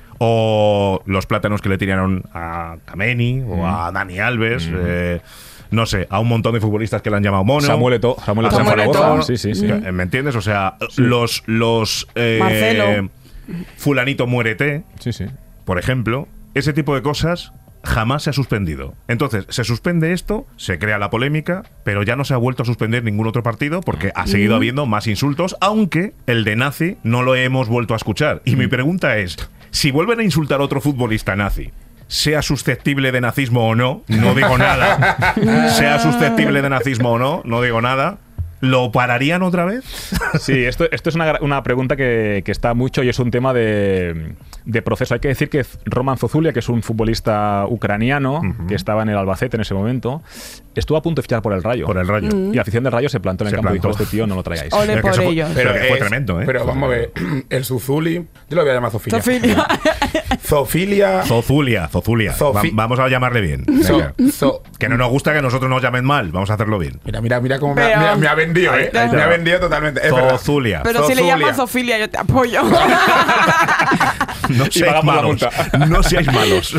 O los plátanos que le tiraron a Kameni o a Dani Alves. eh, no sé, a un montón de futbolistas que le han llamado mono. Samuel Eto'o. Samuel A Eto'o. Samuel Samuel Eto'o. Eto'o. Sí, sí, sí. Eh, ¿Me entiendes? O sea, los... los eh, Marcelo. Fulanito muérete, Sí, sí. por ejemplo, ese tipo de cosas jamás se ha suspendido. Entonces, se suspende esto, se crea la polémica, pero ya no se ha vuelto a suspender ningún otro partido porque ha seguido habiendo más insultos, aunque el de nazi no lo hemos vuelto a escuchar. Y mi pregunta es, si vuelven a insultar a otro futbolista nazi, sea susceptible de nazismo o no, no digo nada, sea susceptible de nazismo o no, no digo nada, ¿lo pararían otra vez? Sí, esto, esto es una, gra- una pregunta que, que está mucho y es un tema de, de proceso. Hay que decir que Roman Zozulia, que es un futbolista ucraniano que estaba en el Albacete en ese momento, estuvo a punto de fichar por el Rayo. Por el Rayo. Y la afición del Rayo se plantó en el Se campo y dijo, plantó. este tío no lo traigáis. Ole Es que por eso fue- ellos. Pero que fue es- tremendo, ¿eh? Pero vamos a ver, el Zuzuli, yo lo voy a llamar Zofilia. Zofilia. Zofilia. Zozulia, Zozulia. Zofi- Va- vamos a llamarle bien. Zo- Venga. zo- Que no nos gusta que nosotros nos llamen mal. Vamos a hacerlo bien. Mira, mira, mira cómo me ha, Pero- mira, me ha vendido, ¿eh? Ahí te Me ha va. vendido totalmente. Es verdad. Zozulia. Pero si le Zozulia. llamas Zofilia, yo te apoyo. No seáis pagamos la malos. multa. No seáis malos.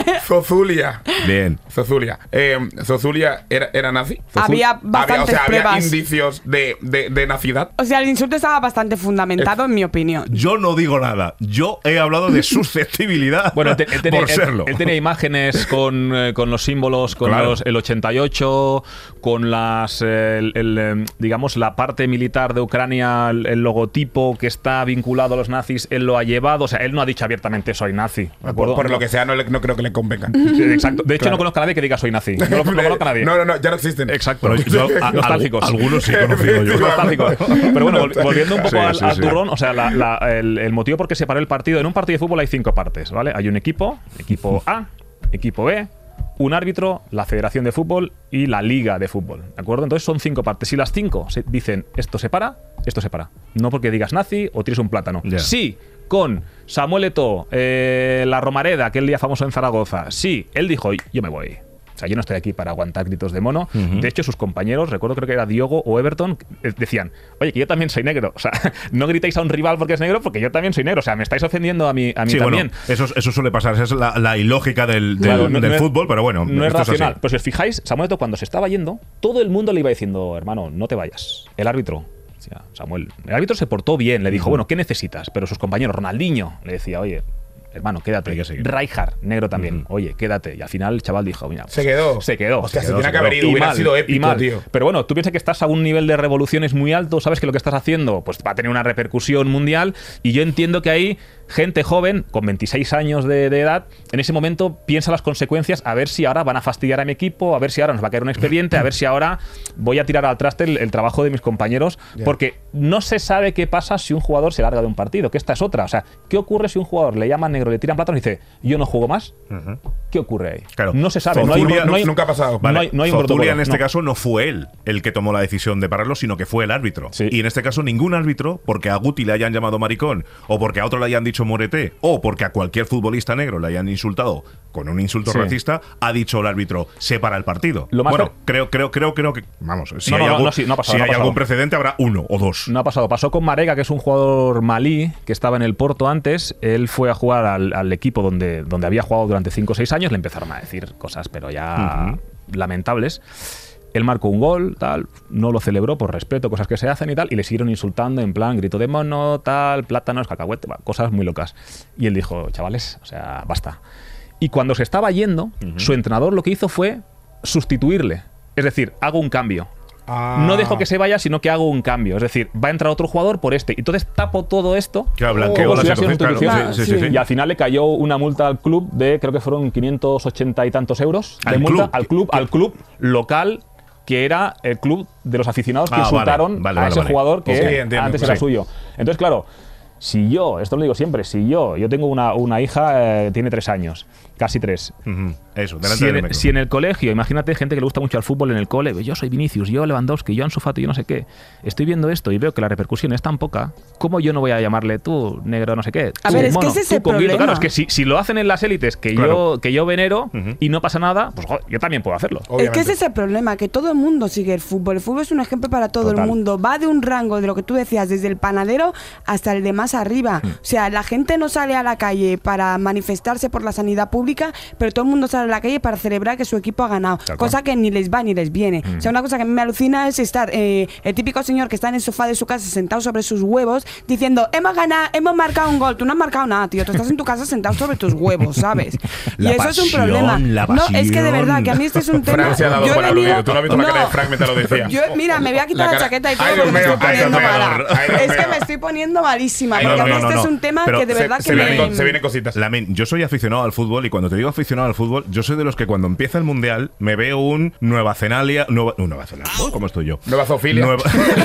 Zozulia. Bien. Zozulia. Eh, Zozulia era, era nazi. Zozul- Había bastantes o sea, había pruebas. indicios de, de, de nacidad. O sea, el insulto estaba bastante fundamentado, en mi opinión. Yo no digo nada. Yo he hablado de susceptibilidad Bueno, él, te- él tenía, por él- serlo. él tenía imágenes con, eh, con los símbolos, con Claro. los, el ochenta y ocho, con las, eh, el, el, eh, digamos, la parte militar de Ucrania, el, el logotipo que está vinculado a los nazis, él lo ha llevado. O sea, él no ha dicho abiertamente soy nazi. ¿de Por, acuerdo? por lo que sea, no, le- no creo que le convengan. Sí, exacto. De hecho, Claro. no conozco a nadie que diga soy nazi. No lo, no conozco a nadie. No, no, no, ya no existen. Exacto. Pero yo- a- Nostálgicos. al- algunos sí he conocido yo. Nostálgicos. Pero bueno, vol- volviendo un poco Sí, al, sí, al sí. turrón, o sea, la- la- el, el motivo por qué se paró el partido, en un partido de fútbol hay cinco partes, ¿vale? Hay un equipo, equipo A, equipo B, un árbitro, la Federación de Fútbol y la Liga de Fútbol, ¿de acuerdo? Entonces son cinco partes. Si las cinco se dicen esto se para, esto se para. No porque digas nazi o tires un plátano. Ya. Sí, con Samuel Eto'o, eh, la Romareda, aquel día famoso en Zaragoza, sí, él dijo, yo me voy. O sea, yo no estoy aquí para aguantar gritos de mono. Ujú. De hecho, sus compañeros, recuerdo creo que era Diogo o Everton, eh, decían, oye, que yo también soy negro. O sea, no gritéis a un rival porque es negro, porque yo también soy negro. O sea, me estáis ofendiendo a mí, a mí Sí, también. bueno, eso, eso suele pasar. Esa es la, la ilógica del, del, Claro, no- del no es- fútbol, pero bueno. No es esto así. racional. Pero si os fijáis, Samuel Eto'o cuando se estaba yendo, todo el mundo le iba diciendo, hermano, no te vayas. El árbitro, decía, Samuel, el árbitro se portó bien, le dijo, bueno, ¿qué necesitas? Pero sus compañeros, Ronaldinho, le decía, oye, hermano, quédate. Hay que seguir. Rijkaard, negro también, Ujú. oye, quédate. Y al final el chaval dijo, mira, Se quedó. Se quedó. Hostia, se se quedó, tiene se que haber quedó. ido. Y Hubiera mal, sido y épico, mal. tío. Pero bueno, tú piensas que estás a un nivel de revoluciones muy alto, sabes que lo que estás haciendo pues va a tener una repercusión mundial y yo entiendo que ahí gente joven, con veintiséis años de, de edad, en ese momento piensa las consecuencias, a ver si ahora van a fastidiar a mi equipo, a ver si ahora nos va a caer un expediente, a ver si ahora voy a tirar al traste el, el trabajo de mis compañeros, Ya. porque no se sabe qué pasa si un jugador se larga de un partido, que esta es otra. O sea, ¿qué ocurre si un jugador le llaman negro, le tiran plátanos y dice, yo no juego más? Ujú. ¿Qué ocurre ahí? Claro. No se sabe. No hay, Zozulia no hay- nunca ha pasado. Vale, no hay, no hay un Zozulia protocolo, en este no. caso no fue él el que tomó la decisión de pararlo, sino que fue el árbitro. Sí. Y en este caso ningún árbitro, porque a Guti le hayan llamado maricón, o porque a otro le hayan dicho morete, o porque a cualquier futbolista negro le hayan insultado con un insulto Sí. racista, ha dicho el árbitro, se para el partido. Lo más bueno, ver- creo, creo, creo, creo que, vamos, si No, hay, no, no, algún, no, sí, no ha pasado, si no ha hay pasado. algún precedente habrá uno o dos. No ha pasado. Pasó con Marega, que es un jugador malí, que estaba en el Porto antes. Él fue a jugar al, al equipo donde, donde había jugado durante cinco o seis años. Le empezaron a decir cosas, pero ya lamentables. Él marcó un gol, tal, no lo celebró por respeto, cosas que se hacen y tal, y le siguieron insultando en plan grito de mono, tal, plátanos, cacahuete, va, cosas muy locas. Y él dijo, chavales, o sea, basta. Y cuando se estaba yendo, su entrenador lo que hizo fue sustituirle. Es decir, hago un cambio. Ah. No dejo que se vaya, sino que hago un cambio. Es decir, va a entrar otro jugador por este. Entonces tapo todo esto. Claro, blanqueo como la si hubiera sido situación, claro, institución. sí, sí, sí, sí. Y al final le cayó una multa al club de, creo que fueron quinientos ochenta y tantos euros. De ¿Al multa club? al club, al club local, que era el club de los aficionados que Ah, vale, insultaron vale, a vale, ese vale. jugador que Sí, entiendo, antes sí. era suyo. Entonces, claro, si yo, esto lo digo siempre, si yo, yo tengo una, una hija, eh, tiene tres años, casi tres. Ujú. Eso, delante Si del en, micro. si en el colegio, imagínate gente que le gusta mucho al fútbol en el cole, yo soy Vinicius, yo Lewandowski, yo Ansu Fati, yo no sé qué, estoy viendo esto y veo que la repercusión es tan poca, ¿cómo yo no voy a llamarle tú, negro, no sé qué? A tú, ver, es que mono, ese es tú, el conguito? problema. Claro, es que si, si lo hacen en las élites que, Claro. yo, que yo venero Ujú. y no pasa nada, pues joder, yo también puedo hacerlo. Es Obviamente. que ese es el problema, que todo el mundo sigue el fútbol. El fútbol es un ejemplo para todo Total. el mundo. Va de un rango de lo que tú decías, desde el panadero hasta el de más arriba. Mm. O sea, la gente no sale a la calle para manifestarse por la sanidad pública, pero todo el mundo sale a la calle para celebrar que su equipo ha ganado. Tal Cosa que ni les va ni les viene. Mm. O sea, una cosa que a mí me alucina es estar eh, el típico señor que está en el sofá de su casa sentado sobre sus huevos diciendo, hemos ganado, hemos marcado un gol. Tú no has marcado nada, tío. Tú estás en tu casa sentado sobre tus huevos, ¿sabes? La y eso es un pasión, problema. la No, es que de pasión. verdad, que a mí este es un tema... Frank se ha dado Yo he por venido- aludido. Tú no has visto la cara de No. Frank mientras lo decía. Yo, mira, me voy a quitar La la, cara- chaqueta y todo Ay, porque me Dios estoy mío, ay, poniendo Dios mío. mala. Ay, Dios Es que mío. me estoy poniendo malísima, Ay, porque no, a mí no, este no, es no. un tema Pero que de se- verdad se, que vienen, me... se vienen cositas. Lamin, yo soy aficionado al fútbol y cuando te digo aficionado al fútbol, yo soy de los que cuando empieza el mundial me veo un Nueva Zenalia, Nueva, no, Nueva Zelanda, ¿cómo estoy yo? Nueva Zoofilia. Nueva,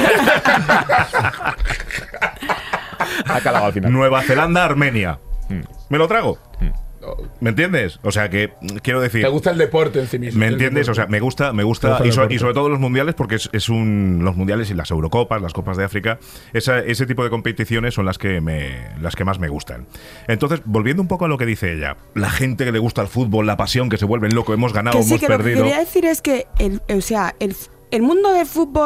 Ha calado al final. Nueva Zelanda, Armenia. ¿Me lo trago? ¿Me entiendes? O sea que quiero decir. Te gusta el deporte en sí mismo. ¿Me el entiendes? deporte. O sea, me gusta, me Te gusta, gusta el y, so- deporte. y sobre todo los mundiales, porque es, es un los mundiales y las Eurocopas, las Copas de África, esa- ese tipo de competiciones son las que me, las que más me gustan. Entonces, volviendo un poco a lo que dice ella, la gente que le gusta el fútbol, la pasión, que se vuelven loco, hemos ganado, Que sí, hemos que lo que perdido. quería decir es que, el, o sea, el, el mundo del fútbol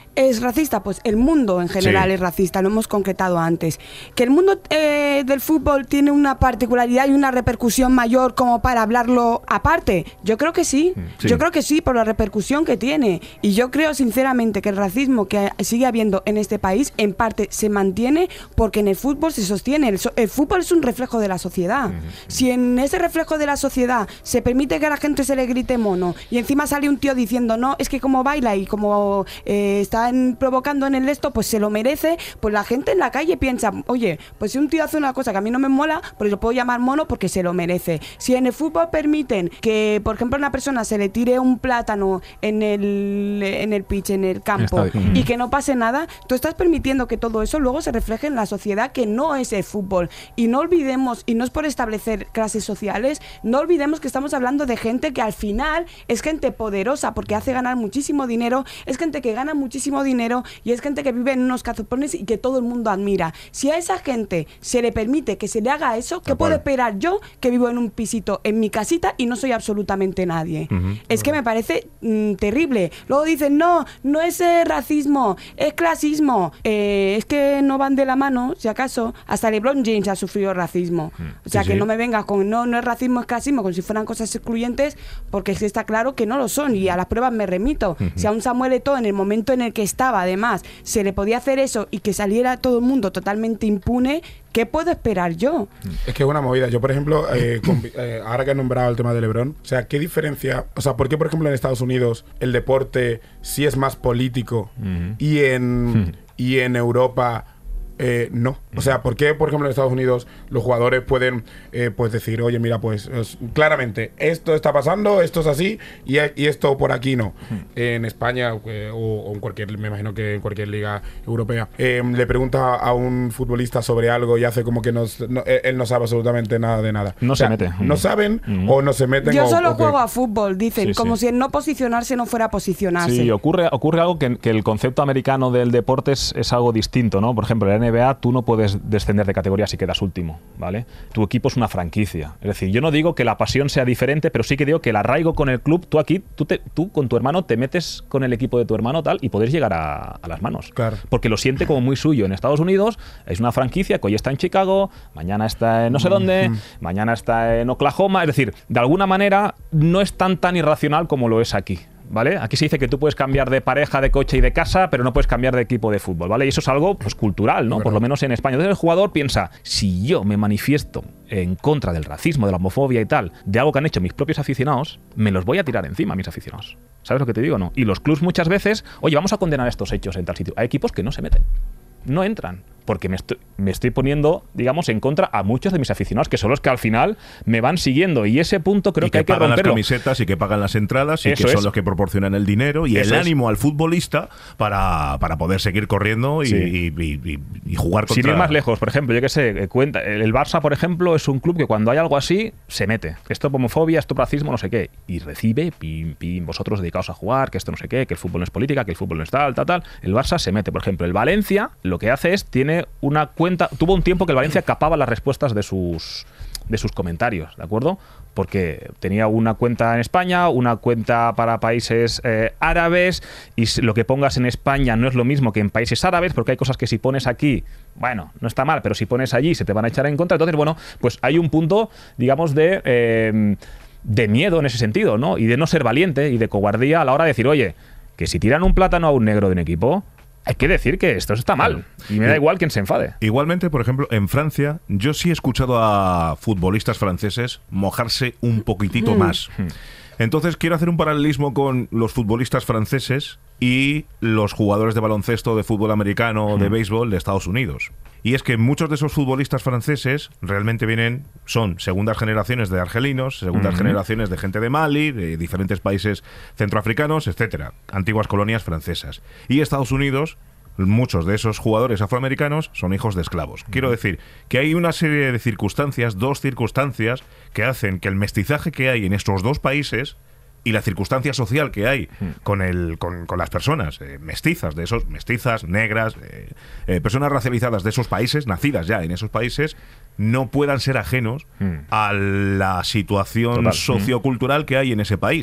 es racista? Pues el mundo en general Sí. es racista, lo hemos concretado antes. Que el mundo eh, del fútbol tiene una particularidad y una repercusión mayor como para hablarlo aparte. Yo creo que sí, Sí. yo creo que sí, por la repercusión que tiene. Y yo creo sinceramente que el racismo que sigue habiendo en este país en parte se mantiene porque en el fútbol se sostiene. El, so- el fútbol es un reflejo de la sociedad. Si en ese reflejo de la sociedad se permite que a la gente se le grite mono y encima sale un tío diciendo no, es que como baila y como eh, están provocando en el esto, pues se lo merece, pues la gente en la calle piensa, oye, pues si un tío hace una cosa que a mí no me mola, pues lo puedo llamar mono porque se lo merece. Si en el fútbol permiten que, por ejemplo, a una persona se le tire un plátano en el, en el pitch, en el campo, Está bien. y que no pase nada, tú estás permitiendo que todo eso luego se refleje en la sociedad que no es el fútbol. Y no olvidemos, y no es por establecer clases sociales, no olvidemos que estamos hablando de gente que al final es gente poderosa porque hace ganar muchísimo dinero, es gente que gana muchísimo dinero y es gente que vive en unos cazopones y que todo el mundo admira. Si a esa gente se le permite que se le haga eso, ¿qué Tal puedo cual. esperar yo que vivo en un pisito en mi casita y no soy absolutamente nadie? Es que me parece mm, terrible. Luego dicen, no, no es eh, racismo, es clasismo. Eh, es que no van de la mano, si acaso. Hasta LeBron James ha sufrido racismo. O sea, Sí, que sí. no me vengas con no, no es racismo, es clasismo, como si fueran cosas excluyentes, porque es que está claro que no lo son y a las pruebas me remito. Si a un Samuel Eto'o, en el momento en el que estaba, además, se le podía hacer eso y que saliera todo el mundo totalmente impune, ¿qué puedo esperar yo? Es que es una movida. Yo, por ejemplo, eh, con- eh, ahora que he nombrado el tema de LeBron, o sea, ¿qué diferencia? O sea, ¿por qué, por ejemplo, en Estados Unidos el deporte sí es más político y en, y en Europa eh, no? O sea, ¿por qué, por ejemplo, en Estados Unidos los jugadores pueden eh, pues decir, oye, mira, pues es- claramente esto está pasando, esto es así y, y esto por aquí no? En España eh, o, o en cualquier, me imagino que en cualquier liga europea, eh, le pregunta a un futbolista sobre algo y hace como que no, no- él él no sabe absolutamente nada de nada. No O se sea, mete. No saben o no se meten. Yo o- solo o que- juego a fútbol, dicen, Sí, como sí. si el no posicionarse no fuera posicionarse. Sí, ocurre, ocurre algo que, que el concepto americano del deporte es, es algo distinto, ¿no? Por ejemplo, en la N B A tú no puedes descender de categoría si quedas último, ¿vale? Tu equipo es una franquicia. Es decir, yo no digo que la pasión sea diferente, pero sí que digo que el arraigo con el club, tú aquí, tú, te, tú con tu hermano te metes con el equipo de tu hermano tal y podéis llegar a, a las manos. Claro. Porque lo siente como muy suyo. En Estados Unidos es una franquicia que hoy está en Chicago, mañana está en no sé dónde, mañana está en Oklahoma. Es decir, de alguna manera no es tan tan irracional como lo es aquí. ¿Vale? Aquí se dice que tú puedes cambiar de pareja, de coche y de casa, pero no puedes cambiar de equipo de fútbol, ¿vale? Y eso es algo pues cultural, ¿no? Por lo menos en España. Entonces el jugador piensa, si yo me manifiesto en contra del racismo, de la homofobia y tal, de algo que han hecho mis propios aficionados, me los voy a tirar encima a mis aficionados. ¿Sabes lo que te digo, no? Y los clubs muchas veces, oye, vamos a condenar estos hechos en tal sitio. Hay equipos que no se meten. No entran, porque me estoy, me estoy poniendo, digamos, en contra a muchos de mis aficionados, que son los que al final me van siguiendo. Y ese punto creo y que, que, hay que pagan las romperlo. camisetas y que pagan las entradas y Eso que son es. los que proporcionan el dinero y Eso el es. ánimo al futbolista para, para poder seguir corriendo y, Sí. y- y- y- y jugar contra... Sin ir más lejos, por ejemplo, yo que sé, eh, cuenta, el el Barça, por ejemplo, es un club que cuando hay algo así, se mete. Esto es homofobia, esto es racismo, no sé qué. Y recibe, pim, pim, vosotros dedicados a jugar, que esto no sé qué, que el fútbol no es política, que el fútbol no es tal, tal, tal. El Barça se mete. Por ejemplo, el Valencia lo que hace es, tiene una cuenta, tuvo un tiempo que el Valencia capaba las respuestas de sus de sus comentarios, ¿de acuerdo? Porque tenía una cuenta en España, una cuenta para países eh, árabes, y s- lo que pongas en España no es lo mismo que en países árabes, porque hay cosas que si pones aquí, bueno, no está mal, pero si pones allí se te van a echar en contra. Entonces, bueno, pues hay un punto, digamos, de, eh, de miedo en ese sentido, ¿no? Y de no ser valiente y de cobardía a la hora de decir, oye, que si tiran un plátano a un negro de un equipo, hay que decir que esto está mal. Y me da igual quien se enfade. Igualmente, por ejemplo, en Francia, yo sí he escuchado a futbolistas franceses mojarse un poquitito más. Entonces, quiero hacer un paralelismo con los futbolistas franceses y los jugadores de baloncesto, de fútbol americano o de béisbol de Estados Unidos. Y es que muchos de esos futbolistas franceses realmente vienen, son segundas generaciones de argelinos, segundas Ujú. generaciones de gente de Mali, de diferentes países centroafricanos, etcétera, antiguas colonias francesas. Y Estados Unidos, muchos de esos jugadores afroamericanos son hijos de esclavos. Quiero decir que hay una serie de circunstancias, dos circunstancias, que hacen que el mestizaje que hay en estos dos países y la circunstancia social que hay con el con, con las personas eh, mestizas de esos mestizas negras eh, eh, personas racializadas de esos países, nacidas ya en esos países, no puedan ser ajenos Mm. a la situación Total. sociocultural que hay en ese país.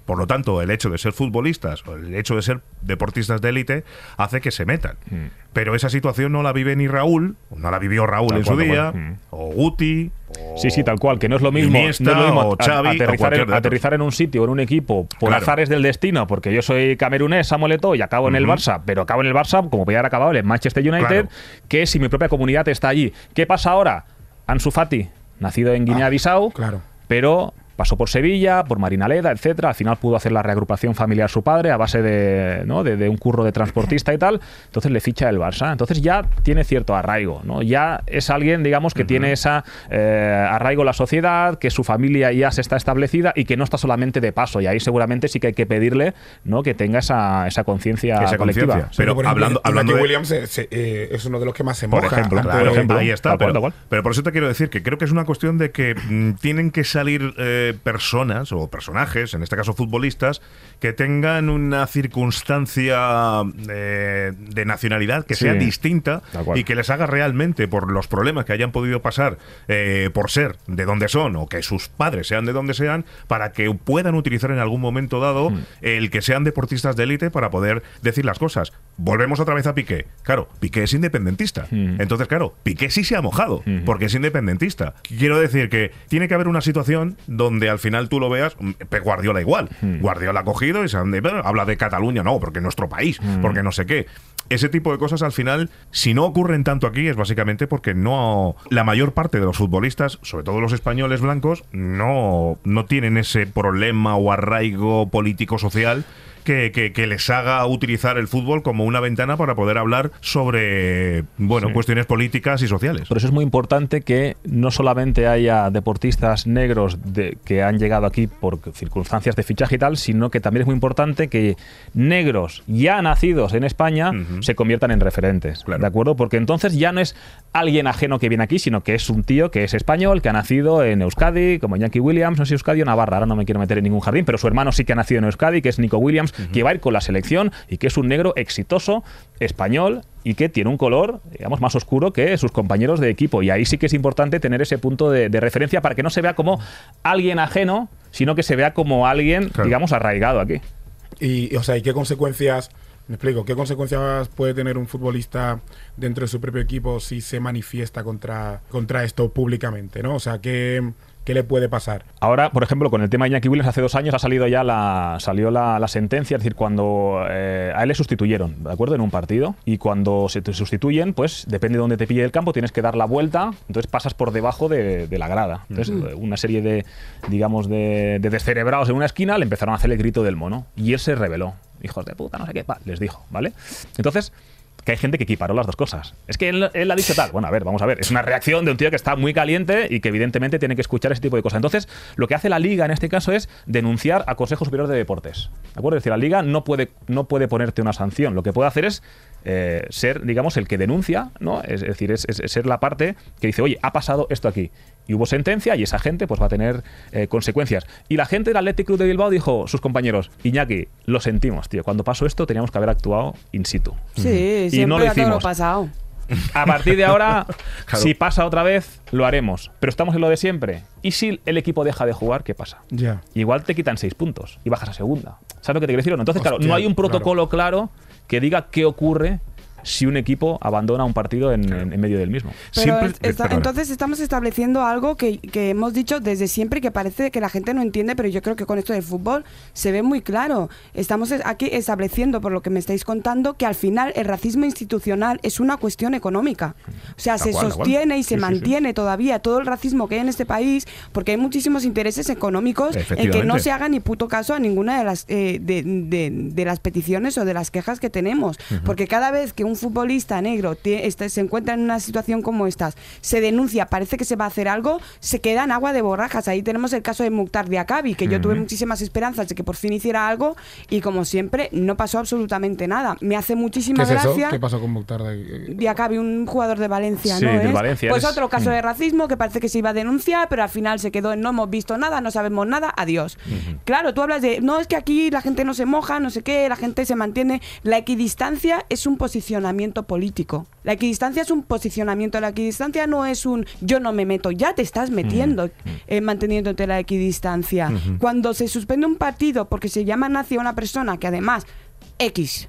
Por lo tanto, el hecho de ser futbolistas o el hecho de ser deportistas de élite hace que se metan. Mm. Pero esa situación no la vive ni Raúl, no la vivió Raúl tal en su día, mm. o Guti, o sí, sí, tal cual, que no es lo mismo, Iniesta, no es lo mismo o Xavi, aterrizar, o en, aterrizar en un sitio, en un equipo, por claro. azares del destino, porque yo soy camerunés, Samuel Eto'o, y acabo uh-huh. en el Barça, pero acabo en el Barça, como podía haber acabado en el Manchester United, claro. que si mi propia comunidad está allí. ¿Qué pasa ahora? Ansu Fati, nacido en Guinea-Bissau, ah, claro. pero pasó por Sevilla, por Marinaleda, etcétera. Al final pudo hacer la reagrupación familiar su padre a base de, ¿no? de, de un curro de transportista y tal. Entonces le ficha el Barça. Entonces ya tiene cierto arraigo, ¿no? Ya es alguien, digamos, que uh-huh. tiene esa eh, arraigo en la sociedad, que su familia ya se está establecida y que no está solamente de paso. Y ahí seguramente sí que hay que pedirle, ¿no? que tenga esa, esa conciencia colectiva. Conciencia. Pero por hablando, ejemplo, hablando de... Williams se, se, eh, es uno de los que más se moja. Por ejemplo, claro, por ejemplo ahí está. Tal Pero, cual, tal cual. pero por eso te quiero decir que creo que es una cuestión de que mm, tienen que salir eh, personas o personajes, en este caso futbolistas, que tengan una circunstancia eh, de nacionalidad que sí, sea distinta y que les haga realmente, por los problemas que hayan podido pasar eh, por ser de donde son o que sus padres sean de donde sean, para que puedan utilizar en algún momento dado mm. el que sean deportistas de élite para poder decir las cosas. Volvemos otra vez a Piqué. Claro, Piqué es independentista. Mm. Entonces, claro, Piqué sí se ha mojado mm. porque es independentista. Quiero decir que tiene que haber una situación donde al final tú lo veas. Pep Guardiola igual. Mm. Guardiola ha cogido y se han de, bueno, habla de Cataluña, no, porque es nuestro país, mm. porque no sé qué. Ese tipo de cosas al final, si no ocurren tanto aquí, es básicamente porque no la mayor parte de los futbolistas, sobre todo los españoles blancos, no, no tienen ese problema o arraigo político-social que, que, que les haga utilizar el fútbol como una ventana para poder hablar sobre bueno sí. cuestiones políticas y sociales. Por eso es muy importante que no solamente haya deportistas negros de, que han llegado aquí por circunstancias de fichaje y tal, sino que también es muy importante que negros ya nacidos en España uh-huh. se conviertan en referentes, claro. ¿de acuerdo? Porque entonces ya no es alguien ajeno que viene aquí, sino que es un tío que es español, que ha nacido en Euskadi, como Iñaki Williams, no sé si Euskadi o Navarra, ahora no me quiero meter en ningún jardín, pero su hermano sí que ha nacido en Euskadi, que es Nico Williams, uh-huh. que va a ir con la selección y que es un negro exitoso, español y que tiene un color, digamos, más oscuro que sus compañeros de equipo. Y ahí sí que es importante tener ese punto de, de referencia para que no se vea como alguien ajeno, sino que se vea como alguien, claro. digamos, arraigado aquí. Y, o sea, ¿y qué consecuencias, me explico, qué consecuencias puede tener un futbolista dentro de su propio equipo si se manifiesta contra, contra esto públicamente, ¿no? O sea, ¿qué... ¿Qué le puede pasar? Ahora, por ejemplo, con el tema de Iñaki Williams, hace dos años ha salido ya la salió la, la sentencia, es decir, cuando eh, a él le sustituyeron, ¿de acuerdo? En un partido, y cuando se te sustituyen, pues depende de dónde te pille el campo, tienes que dar la vuelta, entonces pasas por debajo de, de la grada. Entonces, mm. una serie de, digamos, de, de descerebrados en una esquina le empezaron a hacer el grito del mono, y él se rebeló. Hijos de puta, no sé qué, pa, les dijo, ¿vale? Entonces... que hay gente que equiparó las dos cosas. Es que él, él ha dicho tal. Bueno, a ver, vamos a ver. Es una reacción de un tío que está muy caliente y que evidentemente tiene que escuchar ese tipo de cosas. Entonces, lo que hace la Liga en este caso es denunciar al Consejo Superior de Deportes. ¿De acuerdo? Es decir, la Liga no puede, no puede ponerte una sanción. Lo que puede hacer es eh, ser, digamos, el que denuncia, ¿no? Es, es decir, es, es, es ser la parte que dice, oye, ha pasado esto aquí. Y hubo sentencia y esa gente pues va a tener eh, consecuencias. Y la gente del Athletic Club de Bilbao dijo, sus compañeros, Iñaki, lo sentimos, tío. Cuando pasó esto teníamos que haber actuado in situ. Sí, y siempre no lo ha todo hicimos. pasado. A partir de ahora, claro. si pasa otra vez, lo haremos. Pero estamos en lo de siempre. ¿Y si el equipo deja de jugar, qué pasa? Yeah. Igual te quitan seis puntos y bajas a segunda. ¿Sabes lo que te quiero decir? Entonces, Hostia, claro, no hay un protocolo claro. claro que diga qué ocurre si un equipo abandona un partido en, en, en medio del mismo. Pero Siempre, está, entonces estamos estableciendo algo que, que hemos dicho desde siempre, que parece que la gente no entiende, pero yo creo que con esto del fútbol se ve muy claro. Estamos aquí estableciendo, por lo que me estáis contando, que al final el racismo institucional es una cuestión económica. O sea, Tal se cual, sostiene y se sí, mantiene sí, sí. todavía todo el racismo que hay en este país, porque hay muchísimos intereses económicos en que no se haga ni puto caso a ninguna de las, eh, de, de, de las peticiones o de las quejas que tenemos. Uh-huh. Porque cada vez que un futbolista negro te, este, se encuentra en una situación como estas, se denuncia, parece que se va a hacer algo, se queda en agua de borrajas. Ahí tenemos el caso de Mukhtar Diakabi, que uh-huh. yo tuve muchísimas esperanzas de que por fin hiciera algo y como siempre no pasó absolutamente nada. Me hace muchísima ¿Qué es gracia. eso? ¿Qué pasó con Mukhtar Diakabi, un jugador de Valencia, sí, ¿no del es? Valencia, pues es... otro caso de racismo que parece que se iba a denunciar, pero al final se quedó en no hemos visto nada, no sabemos nada, adiós. Uh-huh. Claro, tú hablas de, no, es que aquí la gente no se moja, no sé qué, la gente se mantiene. La equidistancia es un posicionamiento posicionamiento político. La equidistancia es un posicionamiento. La equidistancia no es un yo no me meto, ya te estás metiendo mm. eh, manteniéndote la equidistancia. Mm-hmm. Cuando se suspende un partido porque se llama nazi a una persona que además X.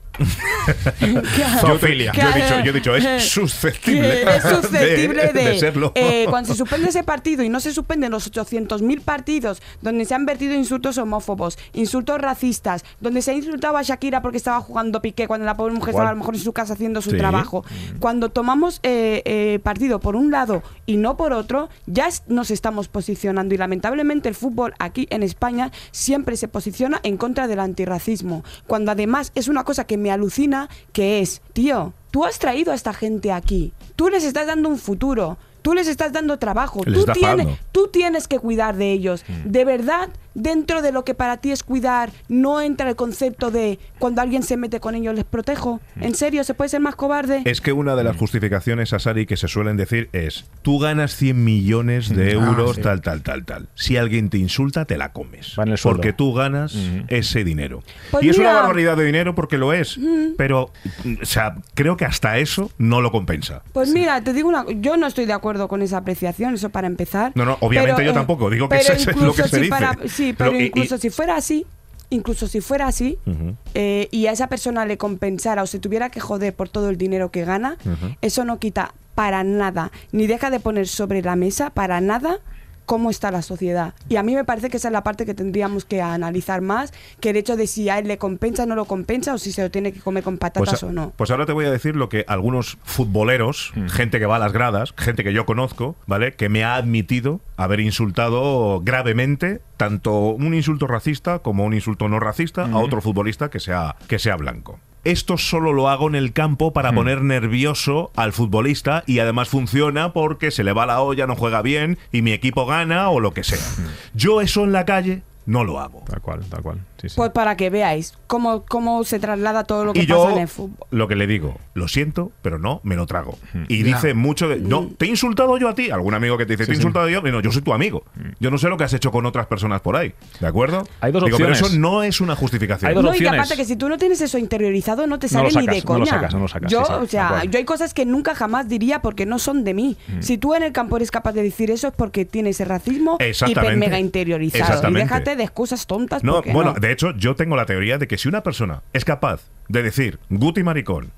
yo, te, yo, he dicho, yo he dicho, es susceptible, es susceptible de, de, de serlo. Eh, cuando se suspende ese partido y no se suspenden los ochocientos mil partidos donde se han vertido insultos homófobos, insultos racistas, donde se ha insultado a Shakira porque estaba jugando piqué cuando la pobre mujer ¿Cuál? estaba a lo mejor en su casa haciendo su sí. trabajo. Mm. Cuando tomamos eh, eh, partido por un lado y no por otro, ya es, nos estamos posicionando y lamentablemente el fútbol aquí en España siempre se posiciona en contra del antirracismo, cuando además es una cosa que me alucina, que es, tío, tú has traído a esta gente aquí, tú les estás dando un futuro, tú les estás dando trabajo, tú tienes, tú tienes que cuidar de ellos. Mm. De verdad, dentro de lo que para ti es cuidar, no entra el concepto de cuando alguien se mete con ellos les protejo. ¿En serio? ¿Se puede ser más cobarde? Es que una de las justificaciones, Asari, que se suelen decir es, tú ganas cien millones de euros, ah, sí. tal, tal, tal, tal. Si alguien te insulta, te la comes. Porque tú ganas mm. ese dinero. Pues y mira, es una barbaridad de dinero porque lo es, mm. pero o sea, creo que hasta eso no lo compensa. Pues sí. mira, te digo una yo no estoy de acuerdo con esa apreciación, eso para empezar. No, no, obviamente pero, yo tampoco, digo que eso es lo que se si dice. Para, sí, pero, pero incluso y, y, si fuera así, incluso si fuera así, uh-huh. eh, y a esa persona le compensara o se tuviera que joder por todo el dinero que gana, uh-huh. eso no quita para nada, ni deja de poner sobre la mesa para nada cómo está la sociedad. Y a mí me parece que esa es la parte que tendríamos que analizar más, que el hecho de si a él le compensa o no lo compensa, o si se lo tiene que comer con patatas pues, o no. Pues ahora te voy a decir lo que algunos futboleros, mm. gente que va a las gradas, gente que yo conozco, ¿vale?, que me ha admitido haber insultado gravemente tanto un insulto racista como un insulto no racista mm. a otro futbolista que sea, que sea blanco. Esto solo lo hago en el campo para hmm. poner nervioso al futbolista y además funciona porque se le va la olla, no juega bien y mi equipo gana o lo que sea. Hmm. Yo eso en la calle no lo hago. Tal cual, tal cual. Sí, sí. Pues para que veáis cómo, cómo se traslada todo lo que y pasa yo, en el fútbol. Lo que le digo, lo siento, pero no, me lo trago. Mm. Y dice yeah. mucho de, no, te he insultado yo a ti. Algún amigo que te dice, sí, te he sí. insultado yo. No, yo soy tu amigo. Mm. Yo no sé lo que has hecho con otras personas por ahí. ¿De acuerdo? Hay dos digo, opciones. Pero eso no es una justificación. Hay dos no, opciones. y aparte que si tú no tienes eso interiorizado, no te sale no sacas, ni de coña. No lo sacas, no lo sacas. Yo, sí, sí, o sea, yo hay cosas que nunca jamás diría porque no son de mí. Mm. Si tú en el campo eres capaz de decir eso es porque tienes el racismo hiper mega interiorizado. Y déjate de excusas tontas. No, bueno, no. de hecho, yo tengo la teoría de que si una persona es capaz de decir Guti maricón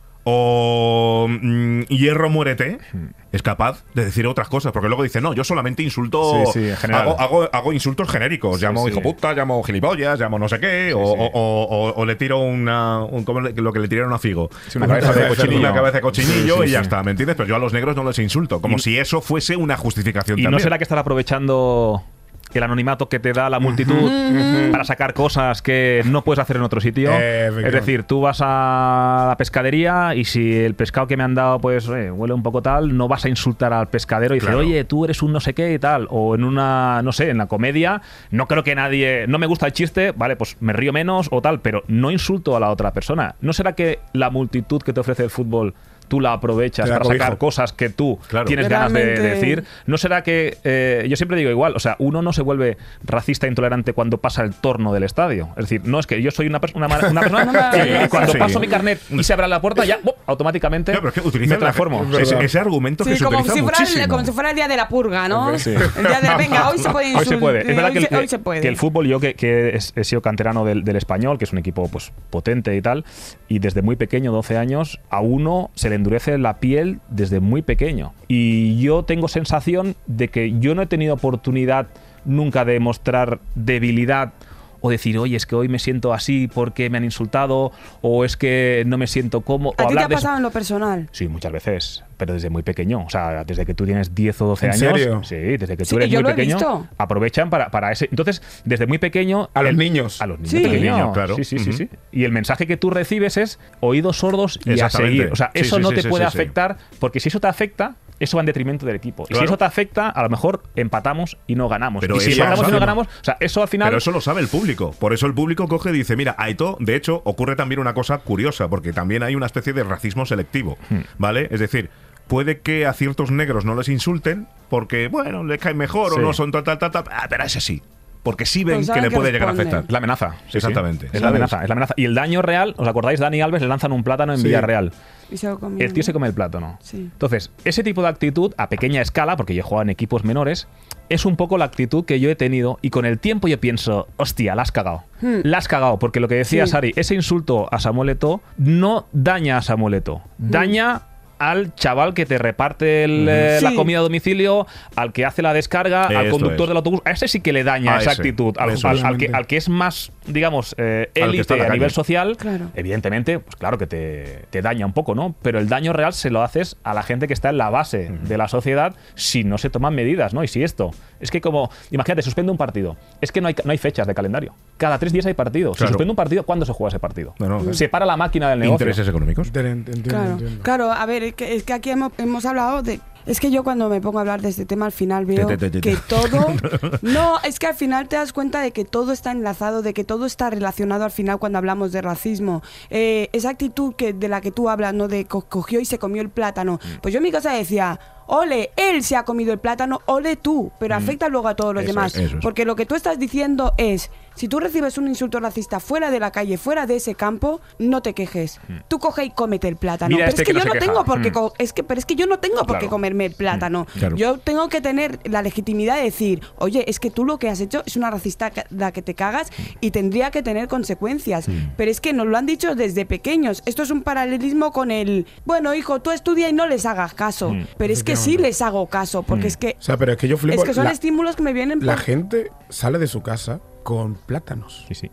o mmm, hierro muérete, es capaz de decir otras cosas, porque luego dice, no, yo solamente insulto, sí, sí, en general. hago, hago, hago insultos genéricos, sí, llamo sí. hijo puta, llamo gilipollas, llamo no sé qué, sí, o, sí. O, o, o, o le tiro una, un, como lo que le tiraron a Figo, sí, una, cabeza de cochinillo, una cabeza de cochinillo sí, sí, y ya sí. está, ¿me entiendes? Pero yo a los negros no les insulto, como y, si eso fuese una justificación y también. ¿No será que estar aprovechando el anonimato que te da la multitud uh-huh. para sacar cosas que no puedes hacer en otro sitio? Eh, es decir, tú vas a la pescadería y si el pescado que me han dado pues eh, huele un poco tal, no vas a insultar al pescadero y claro. decir, oye, tú eres un no sé qué y tal. O en una, no sé, en la comedia, no creo que nadie, no me gusta el chiste, vale, pues me río menos o tal, pero no insulto a la otra persona. ¿No será que la multitud que te ofrece el fútbol tú la aprovechas la para cobijo. sacar cosas que tú claro. tienes Realmente... ganas de, de decir? ¿No será que, eh, yo siempre digo igual, o sea, uno no se vuelve racista e intolerante cuando pasa el torno del estadio? Es decir, no es que yo soy una, una, una persona que cuando sí. paso mi carnet y se abre la puerta, ya ¡bop! automáticamente no, pero es que me transformo. La, ese, ese argumento sí, que se como utiliza si fuera muchísimo. El, como si fuera el día de la purga, ¿no? Sí. El día de la, venga, hoy se puede insultar. Hoy se puede. Es verdad hoy que el, se, hoy se puede. que el fútbol, yo que, que he sido canterano del, del Español, que es un equipo pues potente y tal, y desde muy pequeño, doce años, a uno se le endurece la piel desde muy pequeño. Y yo tengo sensación de que yo no he tenido oportunidad nunca de mostrar debilidad o decir, oye, es que hoy me siento así porque me han insultado, o es que no me siento cómodo. ¿A o ti te ha de pasado eso. en lo personal? Sí, muchas veces, pero desde muy pequeño. O sea, desde que tú tienes diez o doce ¿En años. serio? Sí, desde que tú sí, eres yo muy lo he pequeño. Visto. Aprovechan para, para ese. Entonces, desde muy pequeño. A el, los niños. A los niños sí. pequeños, niño, claro. Sí, sí, uh-huh. sí, sí. Y el mensaje que tú recibes es oídos sordos y a seguir. O sea, sí, eso sí, no sí, te sí, puede sí, afectar, sí. porque si eso te afecta, eso va en detrimento del equipo. Claro. Y si eso te afecta, a lo mejor empatamos y no ganamos. Pero y si empatamos y no ganamos, o sea, eso al final. Pero eso lo sabe el público. Por eso el público coge y dice, mira, Aito, de hecho, ocurre también una cosa curiosa, porque también hay una especie de racismo selectivo, hmm. ¿vale? Es decir, puede que a ciertos negros no les insulten porque, bueno, les caen mejor sí. o no son tal, tal, tal, tal, ah, pero ese sí. porque sí ven Pues que saben le que puede llegar a responden. afectar. La amenaza. Sí, sí. Exactamente. Es la ¿Sabes? amenaza, es la amenaza. Y el daño real, ¿os acordáis? Dani Alves le lanzan un plátano en Sí. Villarreal. Y se lo comió. El tío se come el plátano. Sí. Entonces, ese tipo de actitud, a pequeña escala, porque yo he jugado en equipos menores, es un poco la actitud que yo he tenido y con el tiempo yo pienso, hostia, la has cagado. Hmm. La has cagado, porque lo que decía Sí. Sari, ese insulto a Samuel Eto'o no daña a Samuel Eto'o, Hmm. daña al chaval que te reparte el, eh, Sí. la comida a domicilio, al que hace la descarga, al Esto conductor es. del autobús. A ese sí que le daña A esa ese. actitud. Al, Eso al- es. al que, al que es más, digamos, eh, Al que está élite en la a calle. nivel social, Claro. evidentemente, pues claro que te, te daña un poco, ¿no? Pero el daño real se lo haces a la gente que está en la base de la sociedad si no se toman medidas, ¿no? Y si esto, es que como, imagínate, suspende un partido, es que no hay, no hay fechas de calendario. Cada tres días hay partido. Si Claro. suspende un partido, ¿cuándo se juega ese partido? No, no. Se para la máquina del negocio. Intereses económicos. Ent- Entiendo, Claro, entiendo. claro, a ver, es que, es que aquí hemos, hemos hablado de... Es que yo cuando me pongo a hablar de este tema al final veo Te, te, te, te. que todo... No, es que al final te das cuenta de que todo está enlazado, de que todo está relacionado al final cuando hablamos de racismo. Eh, esa actitud que, de la que tú hablas, ¿no? De co- cogió y se comió el plátano. Pues yo en mi casa decía... Ole, él se ha comido el plátano, ole tú, pero afecta luego a todos los Eso demás. es, eso es. Porque lo que tú estás diciendo es, si tú recibes un insulto racista fuera de la calle, fuera de ese campo, no te quejes. Tú coge y cómete el plátano. Mira pero este es que, que no yo se no queja. tengo por qué Mm. co- es que, pero es que yo no tengo por qué Claro. comerme el plátano. Claro. Yo tengo que tener la legitimidad de decir, oye, es que tú lo que has hecho es una racista ca- la que te cagas y tendría que tener consecuencias. Pero es que nos lo han dicho desde pequeños. Esto es un paralelismo con el, bueno, hijo, tú estudia y no les hagas caso. Pero es que sí les hago caso, porque es que O sea, pero es que yo flipo. es que son la, estímulos que me vienen la por- gente sale de su casa con plátanos. Sí, sí.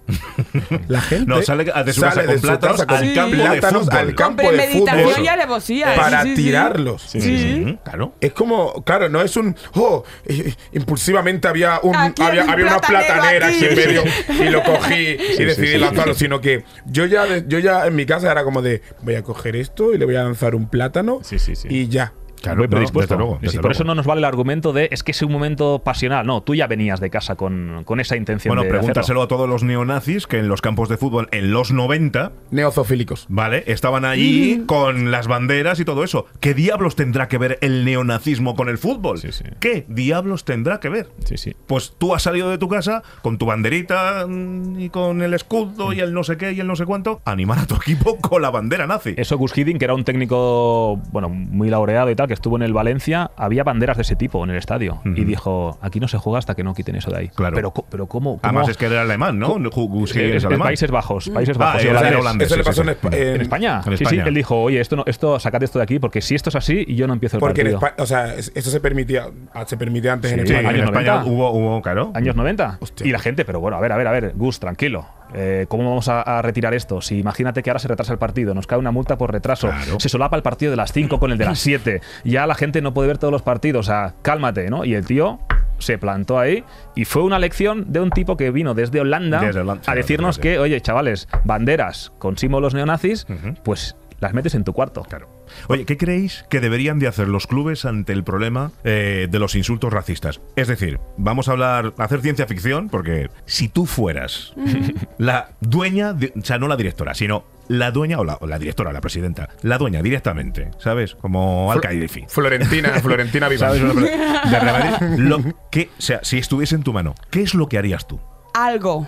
La gente No, sale de su sale casa con de su plátanos casa con al campo de plátanos fútbol. al con campo de premeditación fútbol y alevosía. para Sí, sí, sí. tirarlos. Sí, sí, sí. Ujú, Claro. Es como, claro, no es un, oh, eh, impulsivamente había, un, Aquí hay había, un había una platanero platanera aquí. aquí en medio y lo cogí y sí, decidí sí, sí, lanzarlo, sí. sino que yo ya, de- yo ya en mi casa era como de, voy a coger esto y le voy a lanzar un plátano Sí, sí, sí. y ya. Claro, Muy no, predispuesto. desde luego, Sí, desde sí, por luego. eso no nos vale el argumento de es que es un momento pasional. No, tú ya venías de casa con, con esa intención Bueno, de pregúntaselo hacerlo. a todos los neonazis que en los campos de fútbol en los noventa, Neozofílicos. ¿vale? Estaban allí con las banderas y todo eso. ¿Qué diablos tendrá que ver el neonazismo con el fútbol? Sí, sí. ¿Qué diablos tendrá que ver? Sí, sí. Pues tú has salido de tu casa con tu banderita mm, y con el escudo y el no sé qué y el no sé cuánto, a animar a tu equipo con la bandera nazi. Eso Gus Hiddink, que era un técnico, bueno, muy laureado y tal, que estuvo en el Valencia, había banderas de ese tipo en el estadio. Ujú. Y dijo, aquí no se juega hasta que no quiten eso de ahí. Claro. Pero, co- pero ¿cómo? cómo? Además es que era alemán, ¿no? Gus Hiddink Eh, es en alemán. Países Bajos, Países Ah, Bajos y era holandés. holandés, Eso le sí, pasó sí, en, sí. Espa- en- En España. En Sí, España. sí. Él dijo, oye, esto no, esto, sacad esto de aquí porque si esto es así y yo no empiezo el Porque en partido. España, o sea, es- eso se permitía, ah, se permitía antes en Sí, Sí, España. en años España noventa. hubo, hubo, claro. Años noventa. Hostia. Y la gente, pero bueno, a ver, a ver, a ver, Gus, tranquilo. Eh, ¿Cómo vamos a, a retirar esto? Si imagínate que ahora se retrasa el partido, nos cae una multa por retraso, Claro. se solapa el partido de las cinco con el de las siete, ya la gente no puede ver todos los partidos, o sea, cálmate, ¿no? Y el tío se plantó ahí y fue una lección de un tipo que vino desde Holanda, Desde Holanda, a decirnos sí, sí. que, oye, chavales, banderas con símbolos neonazis, Ujú. pues las metes en tu cuarto. Claro. Oye, ¿qué creéis que deberían de hacer los clubes ante el problema eh, de los insultos racistas? Es decir, vamos a hablar, a hacer ciencia ficción, porque si tú fueras la dueña, de- o sea, no la directora, sino la dueña o la, o la directora, la presidenta, la dueña directamente, ¿sabes? Como Al-Qaeda. Florentina, Florentina Vivas. ¿Sabes? De Real Madrid. Lo que, o sea, si estuviese en tu mano, ¿qué es lo que harías tú? Algo.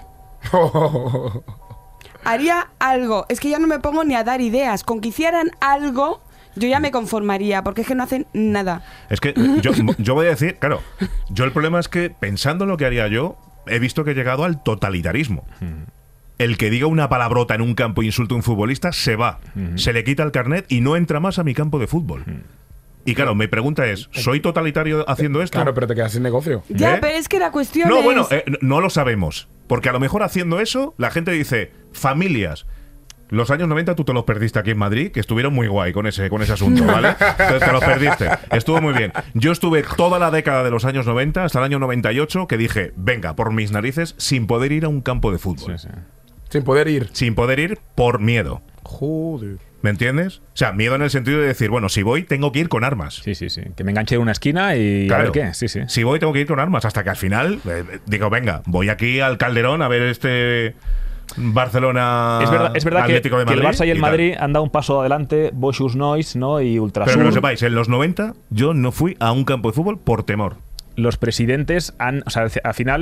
Haría algo. Es que ya no me pongo ni a dar ideas. Con que hicieran algo, yo ya me conformaría, porque es que no hacen nada. Es que yo, yo voy a decir, claro, yo el problema es que pensando en lo que haría yo, he visto que he llegado al totalitarismo. El que diga una palabrota en un campo e insulte a un futbolista se va, se le quita el carnet y no entra más a mi campo de fútbol. Y claro, mi pregunta es, ¿soy totalitario haciendo esto? Claro, pero te quedas sin negocio. Ya, ¿Eh? pero es que la cuestión No, es... bueno, eh, no lo sabemos. Porque a lo mejor haciendo eso, la gente dice, familias. Los años noventa tú te los perdiste aquí en Madrid, que estuvieron muy guay con ese, con ese asunto, ¿vale? Te, te los perdiste. Estuvo muy bien. Yo estuve toda la década de los años noventa, hasta el año noventa y ocho, que dije, venga, por mis narices, sin poder ir a un campo de fútbol. Sí, sí. Sin poder ir. Sin poder ir por miedo. Joder. ¿Me entiendes? O sea, miedo en el sentido de decir, bueno, si voy, tengo que ir con armas. Sí, sí, sí. Que me enganche en una esquina y a ver qué. Sí, sí. Si voy, tengo que ir con armas. Hasta que al final, eh, digo, venga, voy aquí al Calderón a ver este Barcelona Es verdad, es verdad que, Atlético de que el Madrid Barça y el tal. Madrid han dado un paso adelante, Boschus Noise, ¿no? Y Ultrasur. Pero que lo sepáis, en los noventa yo no fui a un campo de fútbol por temor. Los presidentes han, o sea, al final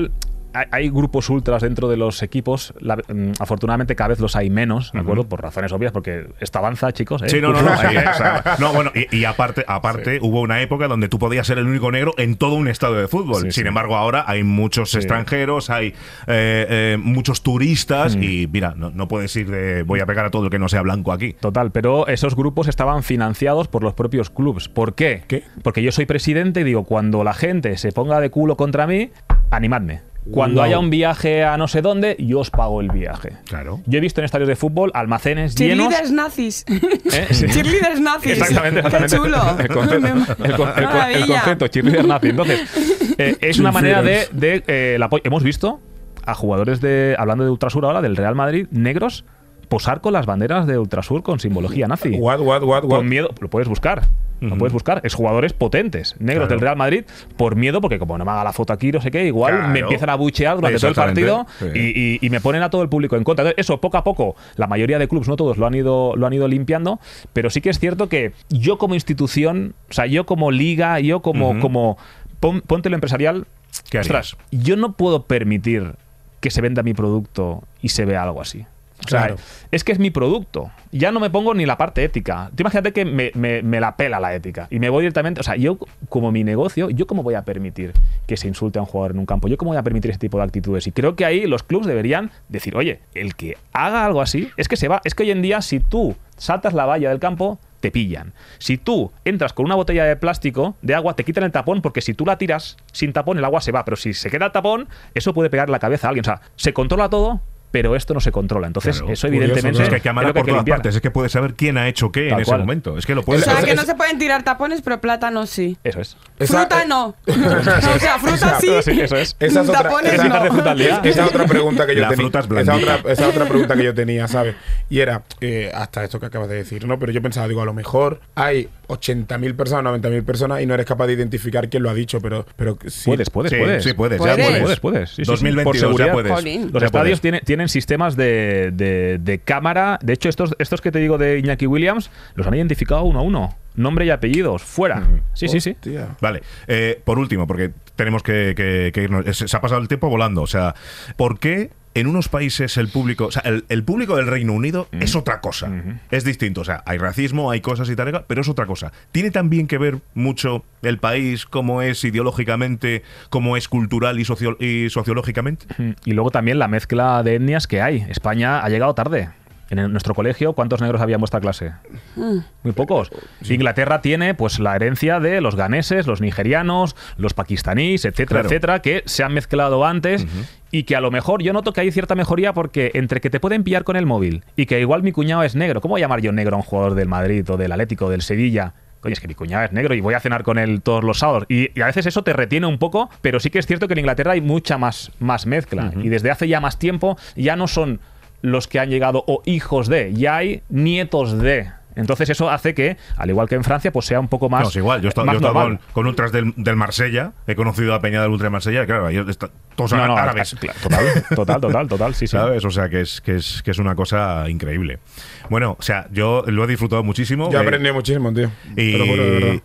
hay, hay grupos ultras dentro de los equipos. La, mm, afortunadamente cada vez los hay menos, ¿de acuerdo? Uh-huh. Por razones obvias, porque esto avanza, chicos. ¿eh? Sí, no, no, no. Ahí, o sea, no bueno, y, y aparte, aparte sí. hubo una época donde tú podías ser el único negro en todo un estadio de fútbol. Sí, Sin sí. embargo, ahora hay muchos sí. extranjeros, hay eh, eh, muchos turistas mm. y mira, no, no puedes ir de voy a pegar a todo el que no sea blanco aquí. Total, pero esos grupos estaban financiados por los propios clubs. ¿Por qué? ¿Qué? Porque yo soy presidente y digo, cuando la gente se ponga de culo contra mí, animadme. Cuando wow. haya un viaje a no sé dónde, yo os pago el viaje. Claro. Yo he visto en estadios de fútbol almacenes llenos. Cheerleaders nazis. ¿Eh? Sí. Cheerleaders nazis. Exactamente, exactamente. Qué chulo. El concepto, el, con, el, el concepto cheerleaders nazis. Entonces, eh, es una manera de, de eh, el apoyo. Hemos visto a jugadores de, hablando de Ultrasur ahora, del Real Madrid, negros, posar con las banderas de Ultrasur con simbología nazi. What, what, what, what? Con miedo, lo puedes buscar. Lo puedes buscar. Es jugadores potentes, negros claro. del Real Madrid, por miedo, porque como no me haga la foto aquí, no sé qué, igual claro. me empiezan a buchear durante todo el partido sí. y, y, y me ponen a todo el público en contra. Entonces, eso, poco a poco, la mayoría de clubs, no todos, lo han ido, lo han ido limpiando, pero sí que es cierto que yo como institución, o sea, yo como liga, yo como, uh-huh. como pon, ponte lo empresarial, ¿qué ostras, yo no puedo permitir que se venda mi producto y se vea algo así. O sea, claro. es que es mi producto. Ya no me pongo ni la parte ética. Tú imagínate que me, me, me la pela la ética y me voy directamente. O sea, yo, como mi negocio, ¿yo cómo voy a permitir que se insulte a un jugador en un campo? ¿Yo cómo voy a permitir ese tipo de actitudes? Y creo que ahí los clubs deberían decir, oye, el que haga algo así, es que se va. Es que hoy en día, si tú saltas la valla del campo, te pillan. Si tú entras con una botella de plástico de agua, te quitan el tapón, porque si tú la tiras sin tapón, el agua se va. Pero si se queda el tapón, eso puede pegar la cabeza a alguien. O sea, se controla todo, pero esto no se controla. Entonces, claro, eso evidentemente curioso, ¿no? Es que hay que amar por todas limpiar. partes. Es que puedes saber quién ha hecho qué Tal en ese cual. momento. Es que lo puedes O sea, saber. que no se pueden tirar tapones, pero plátanos sí. Eso es. Fruta no. O sea, fruta sí. sí. Eso es. Esa es otra, tapones esa, no. De fruta esa, esa otra pregunta que yo La tenía. fruta es esa blandita. otra, esa otra pregunta que yo tenía, ¿sabes? Y era, eh, hasta esto que acabas de decir, ¿no? Pero yo pensaba, digo, a lo mejor hay ochenta mil personas, noventa mil personas y no eres capaz de identificar quién lo ha dicho, pero, pero sí. Puedes, puedes, sí, puedes. Sí, puedes. ¿Puedes? Ya puedes. Puedes, puedes. Sí, sí, dos mil veintidós por seguridad, ya puedes. Jolín. Los ya estadios puedes. tienen, tienen sistemas de, de, de cámara. De hecho, estos, estos que te digo de Iñaki Williams, los han identificado uno a uno. Nombre y apellidos. Fuera. Sí, sí, sí. Vale. Eh, por último, porque tenemos que, que, que irnos. Se ha pasado el tiempo volando. O sea, ¿por qué en unos países el público, o sea, el, el público del Reino Unido mm. es otra cosa, mm-hmm. es distinto, o sea, hay racismo, hay cosas y tal, pero es otra cosa. Tiene también que ver mucho el país, cómo es ideológicamente, cómo es cultural y, socio y sociológicamente. Mm. Y luego también la mezcla de etnias que hay. España ha llegado tarde. En nuestro colegio, ¿cuántos negros había en vuestra clase? Mm. Muy pocos. Sí. Inglaterra tiene pues la herencia de los ganeses, los nigerianos, los pakistaníes, etcétera, claro. etcétera, que se han mezclado antes uh-huh. y que a lo mejor yo noto que hay cierta mejoría porque entre que te pueden pillar con el móvil y que igual mi cuñado es negro, ¿cómo voy a llamar yo negro a un jugador del Madrid o del Atlético o del Sevilla? Oye, es que mi cuñado es negro y voy a cenar con él todos los sábados. Y, y a veces eso te retiene un poco, pero sí que es cierto que en Inglaterra hay mucha más, más mezcla. Uh-huh. Y desde hace ya más tiempo ya no son los que han llegado o hijos de, ya hay nietos de. Entonces eso hace que, al igual que en Francia, pues sea un poco más. No, es igual. Yo he estado, yo he estado con, con ultras del, del Marsella, he conocido a Peña del Ultra de Marsella, claro, ellos está, todos no, no, árabes. Total, total, total, total, sí, sí. ¿Sabes? O sea, que es, que, es, que es una cosa increíble. Bueno, o sea, yo lo he disfrutado muchísimo. Yo eh, aprendí muchísimo, tío. Y, juro,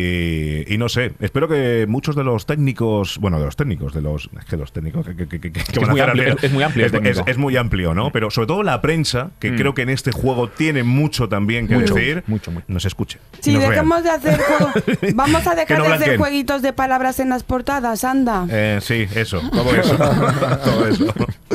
y, y no sé, espero que muchos de los técnicos, bueno, de los técnicos, de los, es que los técnicos, que, que, que, que es, muy amplio, es, es muy amplio, es, es, es muy amplio, ¿no? Pero sobre todo la prensa, que mm. creo que en este juego tiene mucho también que mucho, decir, mucho, mucho. nos escuche. Sí, nos dejemos vean. de hacer juego. Vamos a dejar no de hacer blanquen. jueguitos de palabras en las portadas, anda. Eh, sí, eso, todo eso. todo eso.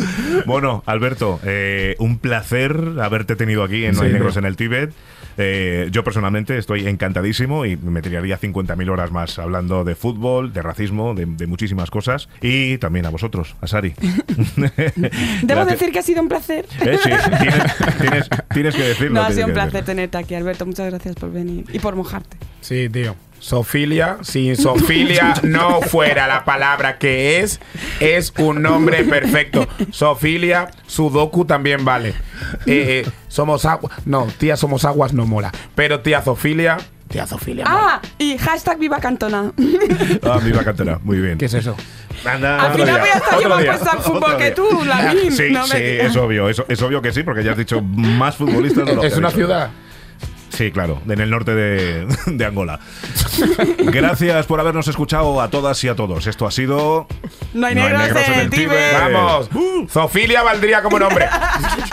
Bueno, Alberto, eh, un placer haberte tenido aquí en No hay sí, negros en el Tíbet. Eh, yo personalmente estoy encantadísimo y me tiraría cincuenta mil horas más hablando de fútbol, de racismo, de, de muchísimas cosas. Y también a vosotros, a Sari. Debo decir que ha sido un placer. Eh, sí, tienes, tienes, tienes que decirlo. No, ha sido un placer decirlo. tenerte aquí, Alberto. Muchas gracias por venir y por mojarte. Sí, tío. Sofilia, si Sofilia no fuera la palabra que es, es un nombre perfecto. Sofilia, Sudoku también vale. Eh, eh, somos aguas. No, tía, somos aguas no mola. Pero tía Sofilia, tía Sofilia. Ah, mola. Y hashtag Viva Cantona. Ah, Viva Cantona, muy bien. ¿Qué es eso? Anda, al final voy a estar yo más puesta al fútbol que tú, Lavín. Sí, no sí, me... es obvio, es, es obvio que sí, porque ya has dicho más futbolistas. No lo ¿Es una ciudad? Sí, claro, en el norte de, de Angola. Gracias por habernos escuchado a todas y a todos. Esto ha sido... No hay negros, en el Tíbet. ¡Vamos! Zofilia valdría como nombre.